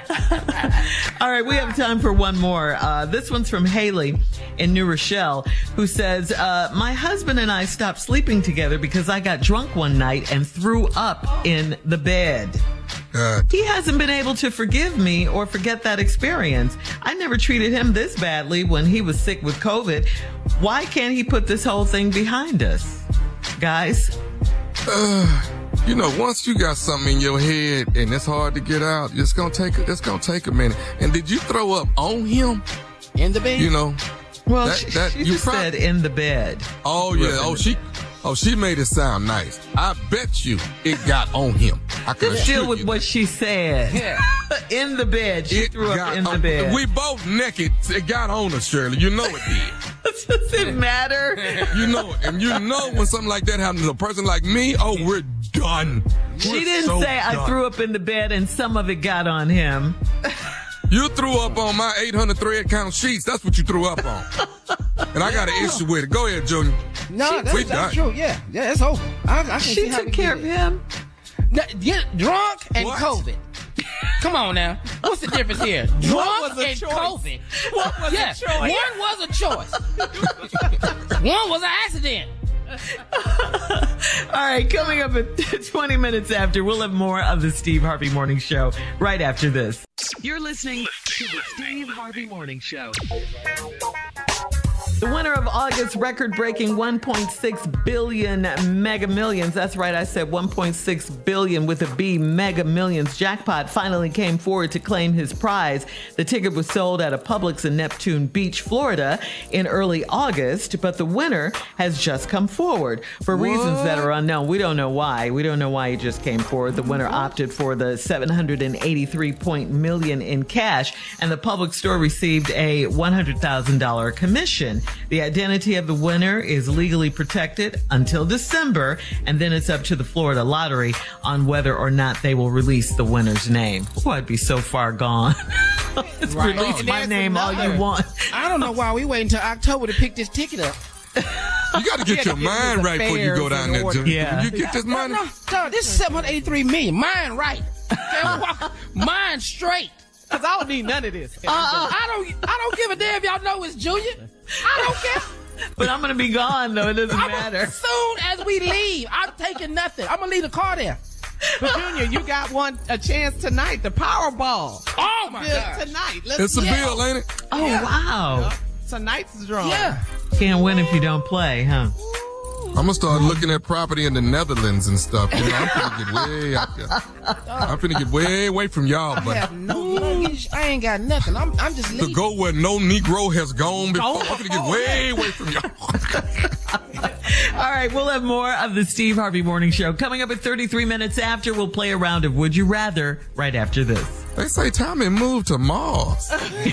All right, we have time for one more. Uh, this one's from Haley in New Rochelle, who says, uh, my husband and I stopped sleeping together because I got drunk one night and threw up in the bed. Uh, He hasn't been able to forgive me or forget that experience. I never treated him this badly when he was sick with COVID. Why can't he put this whole thing behind us? Guys? uh, you know, once you got something in your head and it's hard to get out, it's gonna take it's gonna take a minute. And did you throw up on him? In the bed? You know, Well, That- she, that- she you just prob- said in the bed. oh yeah, oh she, oh she made it sound nice. I bet you it got on him. I can Just assure deal with you what she said. Yeah. In the bed. She It threw up got in the on- bed. We both naked. It got on us, Shirley. You know it did. Does it matter? You know it. And you know when something like that happens to a person like me, oh, we're done. She We're didn't so say I done. threw up in the bed and some of it got on him. You threw up on my eight hundred thread count sheets. That's what you threw up on. And I got an issue with it. Go ahead, Junior. No, we that's, that's done. true. Yeah, yeah, it's over. I, I can see She how took we care get of it. him. N- Get drunk and What? COVID. Come on now. What's the difference here? Drunk was a and choice? COVID. What was Yeah, a choice? one was a choice. One was an accident. All right, coming up at twenty minutes after, we'll have more of the Steve Harvey Morning Show right after this. You're listening to the Steve Harvey Morning Show. The winner of August's record-breaking one point six billion Mega Millions, that's right, I said one point six billion with a B, Mega Millions jackpot, finally came forward to claim his prize. The ticket was sold at a Publix in Neptune Beach, Florida in early August, but the winner has just come forward for What? reasons that are unknown. We don't know why. We don't know why he just came forward. The winner opted for the seven hundred eighty-three point million in cash, and the Publix store received a one hundred thousand dollars commission. The identity of the winner is legally protected until December, and then it's up to the Florida Lottery on whether or not they will release the winner's name. Oh, I'd be so far gone. Let's Right. release And my there's name all another. you want. I don't know why we wait until October to pick this ticket up. You got to get your mind right before you go down there, Junior. Yeah. When you get this money, No, no, this is seven hundred eighty-three million. Mine right. Okay? Mine straight. Cause I don't need none of this. Uh, I don't. I don't give a damn if y'all know it's Junior. I don't care. But I'm going to be gone, though. It doesn't I'm matter. As soon as we leave, I'm taking nothing. I'm gonna leave the car there. But Junior, you got one a chance tonight. The Powerball. Oh my Bill god! Tonight. Let's it's a yeah. bill, ain't it? Oh, wow. Tonight's drawing. Yeah. Can't win if you don't play, huh? I'm gonna start looking at property in the Netherlands and stuff. You know, I'm finna get way out there. I'm finna get way away from y'all, I but have no luggage. I ain't got nothing. I'm. I'm just to leaving. go where no Negro has gone before, Gone I'm finna get way away from y'all. All right, we'll have more of the Steve Harvey Morning Show coming up at thirty-three minutes after. We'll play a round of Would You Rather right after this. They say Tommy moved to Mars.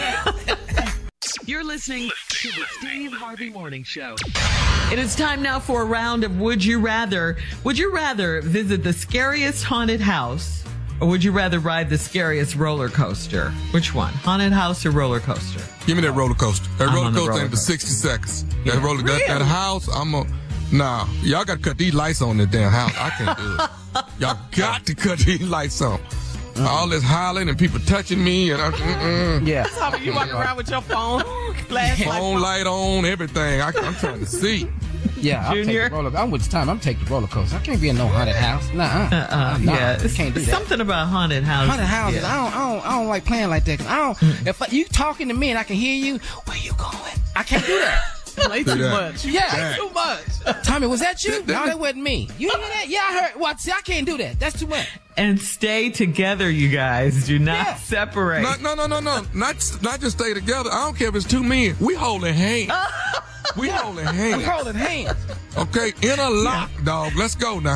You're listening to the Steve Harvey Morning Show. It is time now for a round of Would You Rather. Would you rather visit the scariest haunted house, or would you rather ride the scariest roller coaster? Which one? Haunted house or roller coaster? Give me that roller coaster. That I'm roller on the coaster roller ain't for coaster. sixty seconds. Yeah. That roller that, that house, I'm a nah. Y'all got to cut these lights on the damn house. I can't do it. Y'all got to cut these lights on. All this hollering and people touching me and I'm, mm-mm. Yeah. Tommy, you walking around with your phone, flashlight. phone light on, everything. I, I'm trying to see. Yeah. I'll Junior? take the roller. I'm with time. I'm taking the roller coaster. I can't be in no haunted house. Nah. Uh-uh, nah, yeah, I can't do that. something about haunted houses. Haunted houses. Yeah. I don't. I don't. I don't like playing like that. 'Cause I don't. Mm. If I, you talking to me and I can hear you, where you going? I can't do that. Play too that. much. You Yeah. play too much. Tommy, was that you? No, that wasn't me. You hear that? Yeah, I heard. Well, see, I can't do that. That's too much. And stay together, you guys. Do not Yeah. separate. No, no, no, no, no. Not, not just stay together. I don't care if it's two men. We holding hands. We holding hands. We holding hands. Okay, in a lock, dog. Let's go now.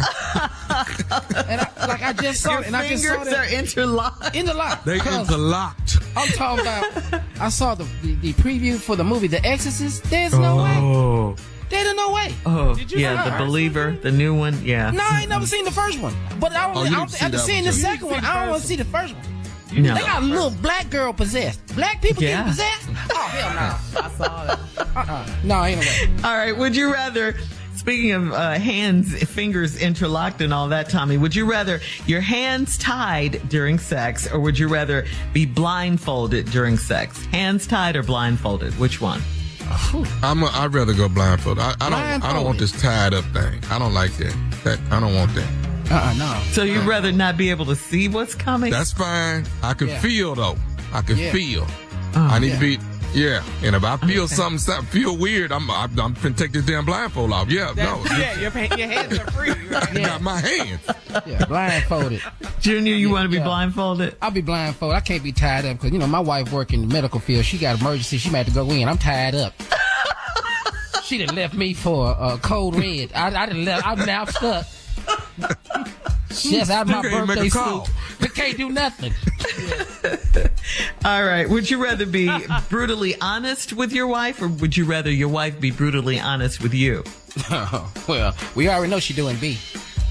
And I, like I just saw Your it, and I just saw fingers are that interlocked. in the lock. They Because interlocked. I'm talking about. I saw the, the the preview for the movie The Exorcist. There's no way. Oh, There's no way. oh, Did you yeah, see the the Believer, the new one, yeah. No, I ain't never seen the first one. But I don't. Oh, you I need don't to see after that seeing one, the too. second You need one, to see I the don't want first to see the first one. No. They got a little black girl possessed. Black people Yeah. getting possessed? Oh hell no. I saw that. Uh-uh. No, ain't no way. All right, would you rather, speaking of uh, hands, fingers interlocked and all that, Tommy, would you rather your hands tied during sex, or would you rather be blindfolded during sex? Hands tied or blindfolded? Which one? I'm. A, I'd rather go blindfolded. I, I don't. I don't want Blindfolded. this tied up thing. I don't like that. That I don't want that. Uh-uh, no. So you'd rather not be able to see what's coming? That's fine. I can Yeah. feel though. I can Yeah. feel. Oh, I need yeah. to be. Yeah. And if I feel something, something feel weird, I'm. I'm, I'm finna take this damn blindfold off. Yeah. No. Yeah, your, ha- your hands are free. I got my hands. Yeah, blindfolded. Junior, you want to be Yeah. blindfolded? I'll be blindfolded. I can't be tied up because, you know, my wife work in the medical field. She got emergency. She might have to go in. I'm tied up. She done left me for a uh, code red. I, I done left. I'm now stuck. Yes, out my You can't make a birthday call. suit. We can't do nothing. All right. Would you rather be brutally honest with your wife, or would you rather your wife be brutally honest with you? Well, we already know she doing B.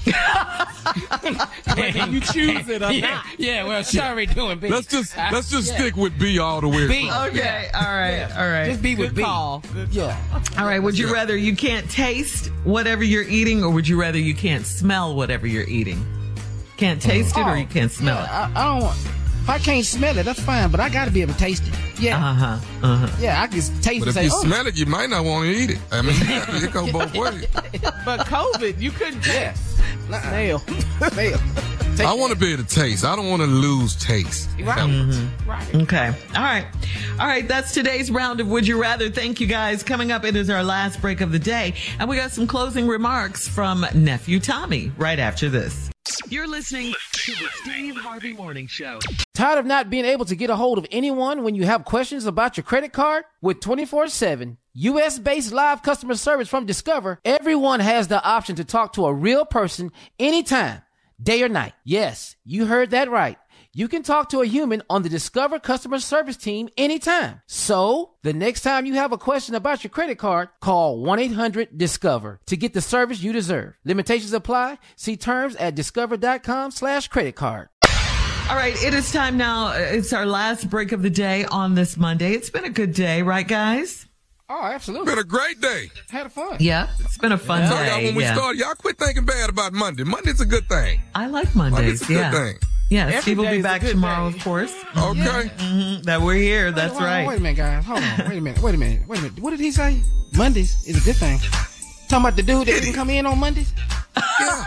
Whether you choose it or yeah, not. yeah, well, she already doing B. Let's just Uh, let's just yeah. stick with B all the way. B. through. Okay. All right. All right. Just be with Good B. call. Good Yeah. All right. Would you rather you can't taste whatever you're eating, or would you rather you can't smell whatever you're eating? Can't taste it, or Oh, you can't smell yeah, I, I don't want. If I can't smell it, that's fine, but I got to be able to taste it. it? Yeah. Uh huh. Uh huh. Yeah, I can taste But it and if say, you oh. smell it, you might not want to eat it. I mean, it go both ways. But COVID, you couldn't Yeah. taste. Nuh-uh. Snail. Smell. I want to be able to taste. I don't want to lose taste. Right. Mm-hmm. Right. Okay. All right. All right. That's today's round of Would You Rather. Thank you, guys. Coming up, it is our last break of the day. And we got some closing remarks from Nephew Tommy right after this. You're listening to the Steve Harvey Morning Show. Tired of not being able to get a hold of anyone when you have questions about your credit card? With twenty-four seven U S-based live customer service from Discover, everyone has the option to talk to a real person anytime, day or night. Yes, you heard that right. You can talk to a human on the Discover customer service team anytime. So, the next time you have a question about your credit card, call one eight hundred discover to get the service you deserve. Limitations apply. See terms at discover.com slash credit card. All right, it is time now. It's our last break of the day on this Monday. It's been a good day, right, guys? Oh, absolutely. Been a great day. Had fun. Yeah, it's been a fun yeah. day. So y'all, when we yeah. started, y'all quit thinking bad about Monday. Monday's a good thing. I like Mondays. Monday's a yeah. good thing. Yeah, Every Steve will be day is a back good tomorrow, day. of course. Okay. Yeah. Mm-hmm. That we're here. That's Wait, wait, right. Wait a minute, guys. Hold on. Wait a minute. Wait a minute. Wait a minute. What did he say? Mondays is a good thing. Talking about the dude that didn't come in on Mondays? Yeah.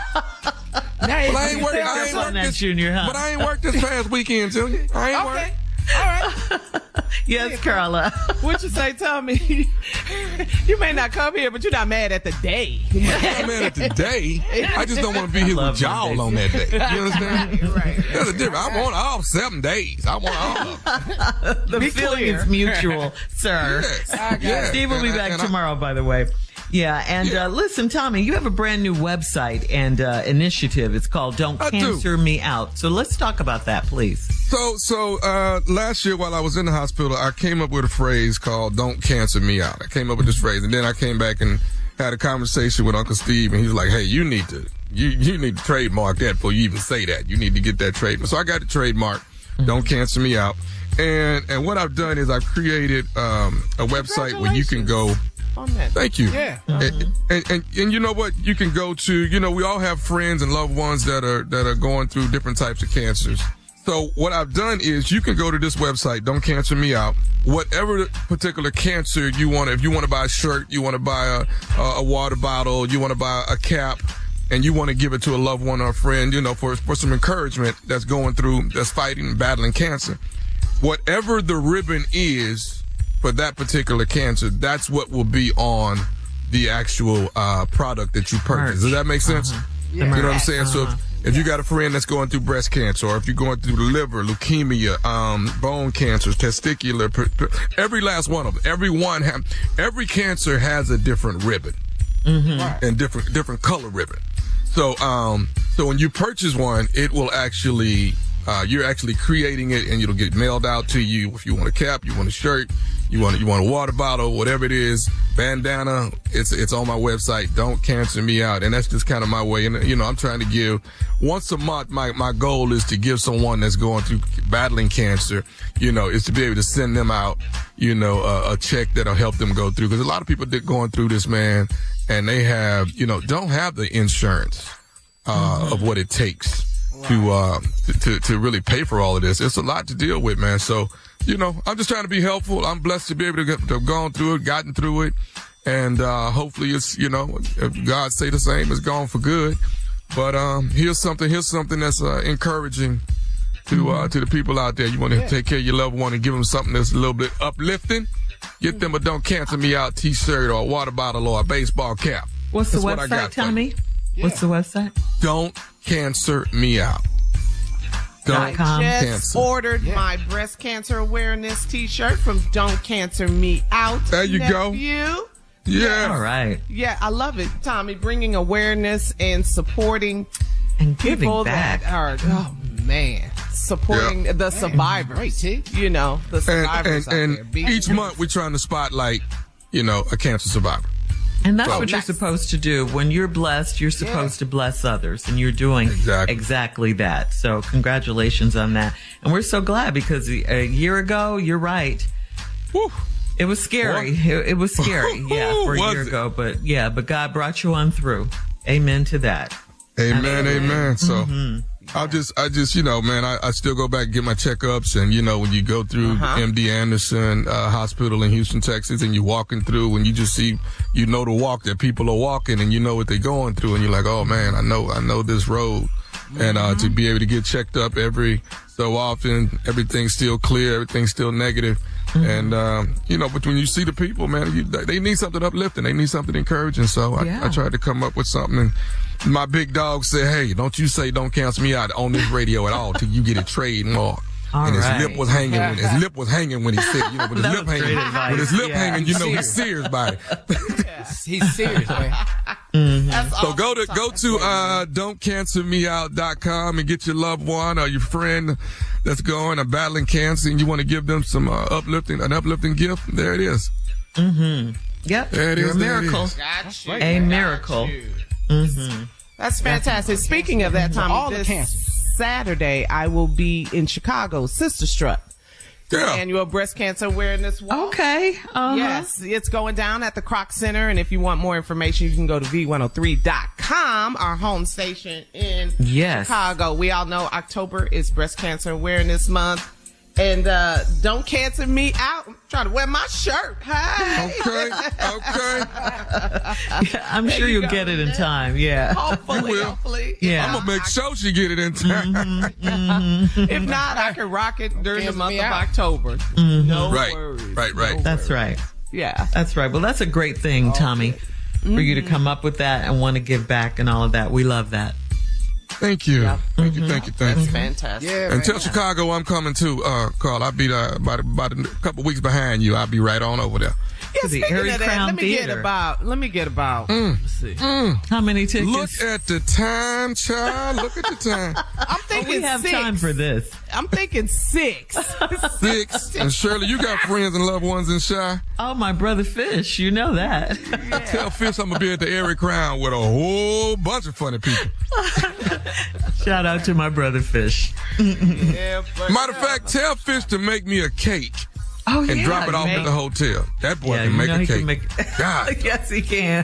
Now Well, I ain't worked. I ain't on worked that, this, Junior, huh? but I ain't worked this past weekend, Junior. I ain't Okay. worked. All right. Yes, Carla. What you say, Tommy? You may not come here, but you're not mad at the day. I'm mad at the day. I just don't want to be here love with y'all Mondays. on that day. You understand? Right. There's a difference. I want all seven days. I want all of them. The Be feeling clear. is mutual, sir. Yes. Yes. Steve will be And I- back and I- tomorrow, by the way. Yeah, and Yeah. Uh, listen, Tommy, you have a brand new website and uh, initiative. It's called Don't I do. Cancer Me Out. So let's talk about that, please. So, so uh, last year while I was in the hospital, I came up with a phrase called "Don't cancer me out." I came up with this phrase, and then I came back and had a conversation with Uncle Steve, and he was like, "Hey, you need to, you you need to trademark that before you even say that. You need to get that trademark." So I got the trademark, mm-hmm. "Don't cancer me out," and and what I've done is I've created um, a website where you can go. On that. Thank you. Yeah. And, and, and and you know what? You can go to. You know, we all have friends and loved ones that are that are going through different types of cancers. So what I've done is you can go to this website, Don't Cancer Me Out. Whatever particular cancer you want, if you want to buy a shirt, you want to buy a, a water bottle, you want to buy a cap, and you want to give it to a loved one or a friend, you know, for for some encouragement that's going through, that's fighting and battling cancer. Whatever the ribbon is for that particular cancer, that's what will be on the actual uh, product that you purchase. Does that make sense? Uh-huh. You know what I'm saying? So if, if you got a friend that's going through breast cancer, or if you're going through liver, leukemia, um, bone cancers, testicular, per, per, every last one of them, every one, have, every cancer has a different ribbon, Mm-hmm. and different different color ribbon. So um, so when you purchase one, it will actually uh, you're actually creating it, and it'll get mailed out to you. If you want a cap, you want a shirt, you want you want a water bottle, whatever it is, bandana. It's it's on my website. Don't Cancer Me Out, and that's just kind of my way. And you know, I'm trying to give once a month. My my goal is to give someone that's going through battling cancer, you know, is to be able to send them out, you know, a, a check that'll help them go through. Because a lot of people that going through this, man, and they have, you know, don't have the insurance uh, mm-hmm. of what it takes. To, uh, to, to really pay for all of this. It's a lot to deal with, man. So, you know, I'm just trying to be helpful. I'm blessed to be able to, get, to have gone through it, gotten through it. And, uh, hopefully it's, you know, if God say the same, it's gone for good. But, um, here's something, here's something that's, uh, encouraging to, uh, to the people out there. You want to yeah. take care of your loved one and give them something that's a little bit uplifting. Get them a Don't Cancer Me Out t-shirt or a water bottle or a baseball cap. What's the that's website, Tommy? Yeah. What's the website? Don't Cancer Me Out. Don't I just cancer. ordered yeah. my breast cancer awareness T-shirt from Don't Cancer Me Out. There you nephew. go. Yeah. All right. Yeah, I love it, Tommy. Bringing awareness and supporting and giving people back. that are, oh man, supporting yep. the survivors. Great, see? You know, the survivors and, and, out and there. each month we're trying to spotlight, you know, a cancer survivor. And that's so, what you're supposed to do. When you're blessed, you're supposed yeah. to bless others, and you're doing exactly. exactly that. So congratulations on that. And we're so glad because a year ago, you're right. Woo. It was scary. It, it was scary, yeah, for a was year it? ago. But yeah, but God brought you on through. Amen to that. Amen, amen. amen. So mm-hmm. I just, I just, you know, man, I, I still go back and get my checkups, and you know, when you go through uh-huh. M D Anderson uh, Hospital in Houston, Texas, and you're walking through, and you just see, you know, the walk that people are walking, and you know what they're going through, and you're like, oh man, I know, I know this road and uh, to be able to get checked up every so often, everything's still clear, everything's still negative. Mm-hmm. And, um, you know, but when you see the people, man, you, they need something uplifting. They need something encouraging. So I, yeah. I tried to come up with something. And my big dog said, hey, don't you say don't cancel me out on this radio at all till you get it trademarked. All and his right. lip was hanging. When, his lip was hanging when he said, you know, with his lip hanging. With his lip yeah. hanging, you know, he's serious about it. He's serious, man. Mm-hmm. So awesome. go to go to uh, don't cancel me out dot com and get your loved one or your friend that's going or battling cancer, and you want to give them some uh, uplifting, an uplifting gift. There it is. Mm-hmm. Yep. There it You're is. a miracle. Got you. A miracle. Mm-hmm. That's fantastic. Speaking of that, Tommy, all the this cancer. Saturday I will be in Chicago, Sister Strut. Yeah. Annual breast cancer awareness walk. Okay. Uh-huh. Yes, it's going down at the Kroc Center, and if you want more information, you can go to V one oh three dot com, our home station in yes. Chicago. We all know October is Breast Cancer Awareness Month. And uh, don't cancel me out. I'm trying to wear my shirt. Hey. Okay. Okay. Yeah, I'm There sure you you'll go. get it in time. Yeah. Hopefully, will. hopefully. Yeah. I'm going to make sure she get it in time. Mm-hmm. Mm-hmm. If not, I can rock it during the Cancel month me of out. October. Mm-hmm. No Right. worries. Right, right. No That's worries. right. Yeah. That's right. Well, that's a great thing, Tommy, for you to come up with that and want to give back and all of that. We love that. Thank you. Yeah. Thank you, thank you, thank That's you. fantastic. Yeah, And man. tell Chicago I'm coming too, uh, Carl. I'll be uh, about, about a couple weeks behind you. I'll be right on over there. Yeah, To the speaking Erie of that, Crown let me Theater. get about. Let me get about. Mm. Let's see. Mm. How many tickets? Look at the time, child. Look at the time. I'm Oh, thinking we have six. time for this. I'm thinking six. Six. And Shirley, you got friends and loved ones in Shy. Oh, my brother Fish. You know that. Tell Fish I'm going to be at the Erie Crown with a whole bunch of funny people. Shout out to my brother Fish. Yeah, but Matter of fact, tell Fish to make me a cake Oh, and yeah. drop it off make- at the hotel. That boy Yeah, can you make know a he cake. can make- God. Yes, he can.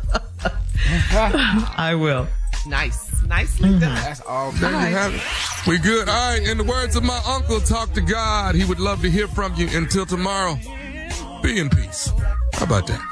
I will. nice, nicely Mm-hmm. done. That's all There good. you have it. We good. All right. In the words of my uncle, talk to God. He would love to hear from you. Until tomorrow, be in peace. How about that?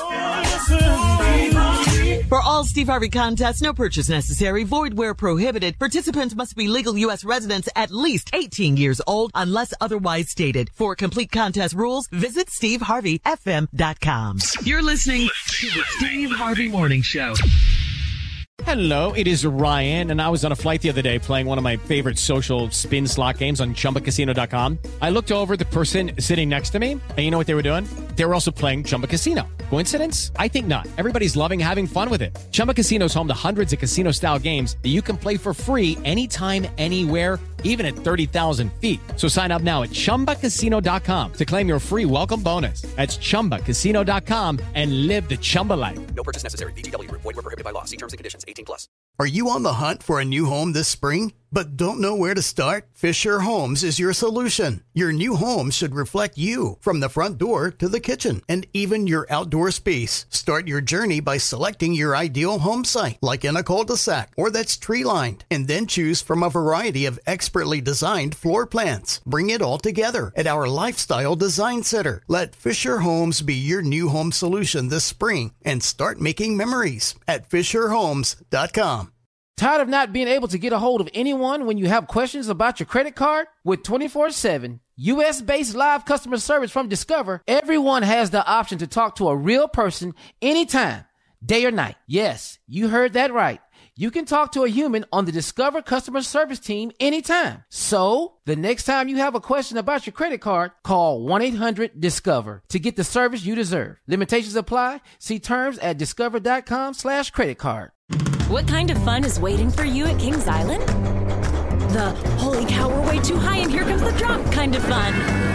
For all Steve Harvey contests, no purchase necessary, void where prohibited. Participants must be legal U S residents at least eighteen years old unless otherwise stated. For complete contest rules, visit steve harvey f m dot com. You're listening to the Steve Harvey Morning Show. Hello, it is Ryan, and I was on a flight the other day playing one of my favorite social spin slot games on chumba casino dot com. I looked over at the person sitting next to me, and you know what they were doing? They were also playing Chumba Casino. Coincidence? I think not. Everybody's loving having fun with it. Chumba Casino is home to hundreds of casino-style games that you can play for free anytime, anywhere, even at thirty thousand feet. So sign up now at chumba casino dot com to claim your free welcome bonus. That's chumba casino dot com and live the Chumba life. No purchase necessary. V G W. Void where prohibited by law. See terms and conditions. eighteen plus. Are you on the hunt for a new home this spring, but don't know where to start? Fisher Homes is your solution. Your new home should reflect you, from the front door to the kitchen, and even your outdoor space. Start your journey by selecting your ideal home site, like in a cul-de-sac or that's tree-lined, and then choose from a variety of expertly designed floor plans. Bring it all together at our Lifestyle Design Center. Let Fisher Homes be your new home solution this spring and start making memories at fisher homes dot com. Tired of not being able to get a hold of anyone when you have questions about your credit card? With twenty-four seven U S-based live customer service from Discover, everyone has the option to talk to a real person anytime, day or night. Yes, you heard that right. You can talk to a human on the Discover customer service team anytime. So, the next time you have a question about your credit card, call one eight hundred discover to get the service you deserve. Limitations apply. See terms at discover.com slash credit card. What kind of fun is waiting for you at Kings Island? The holy cow, we're way too high and here comes the drop kind of fun.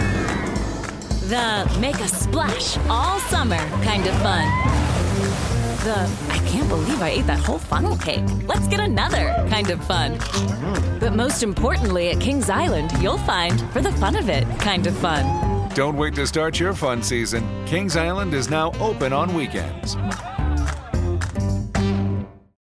The make a splash all summer kind of fun. The I can't believe I ate that whole funnel cake. Let's get another kind of fun. But most importantly, at Kings Island, you'll find for the fun of it kind of fun. Don't wait to start your fun season. Kings Island is now open on weekends.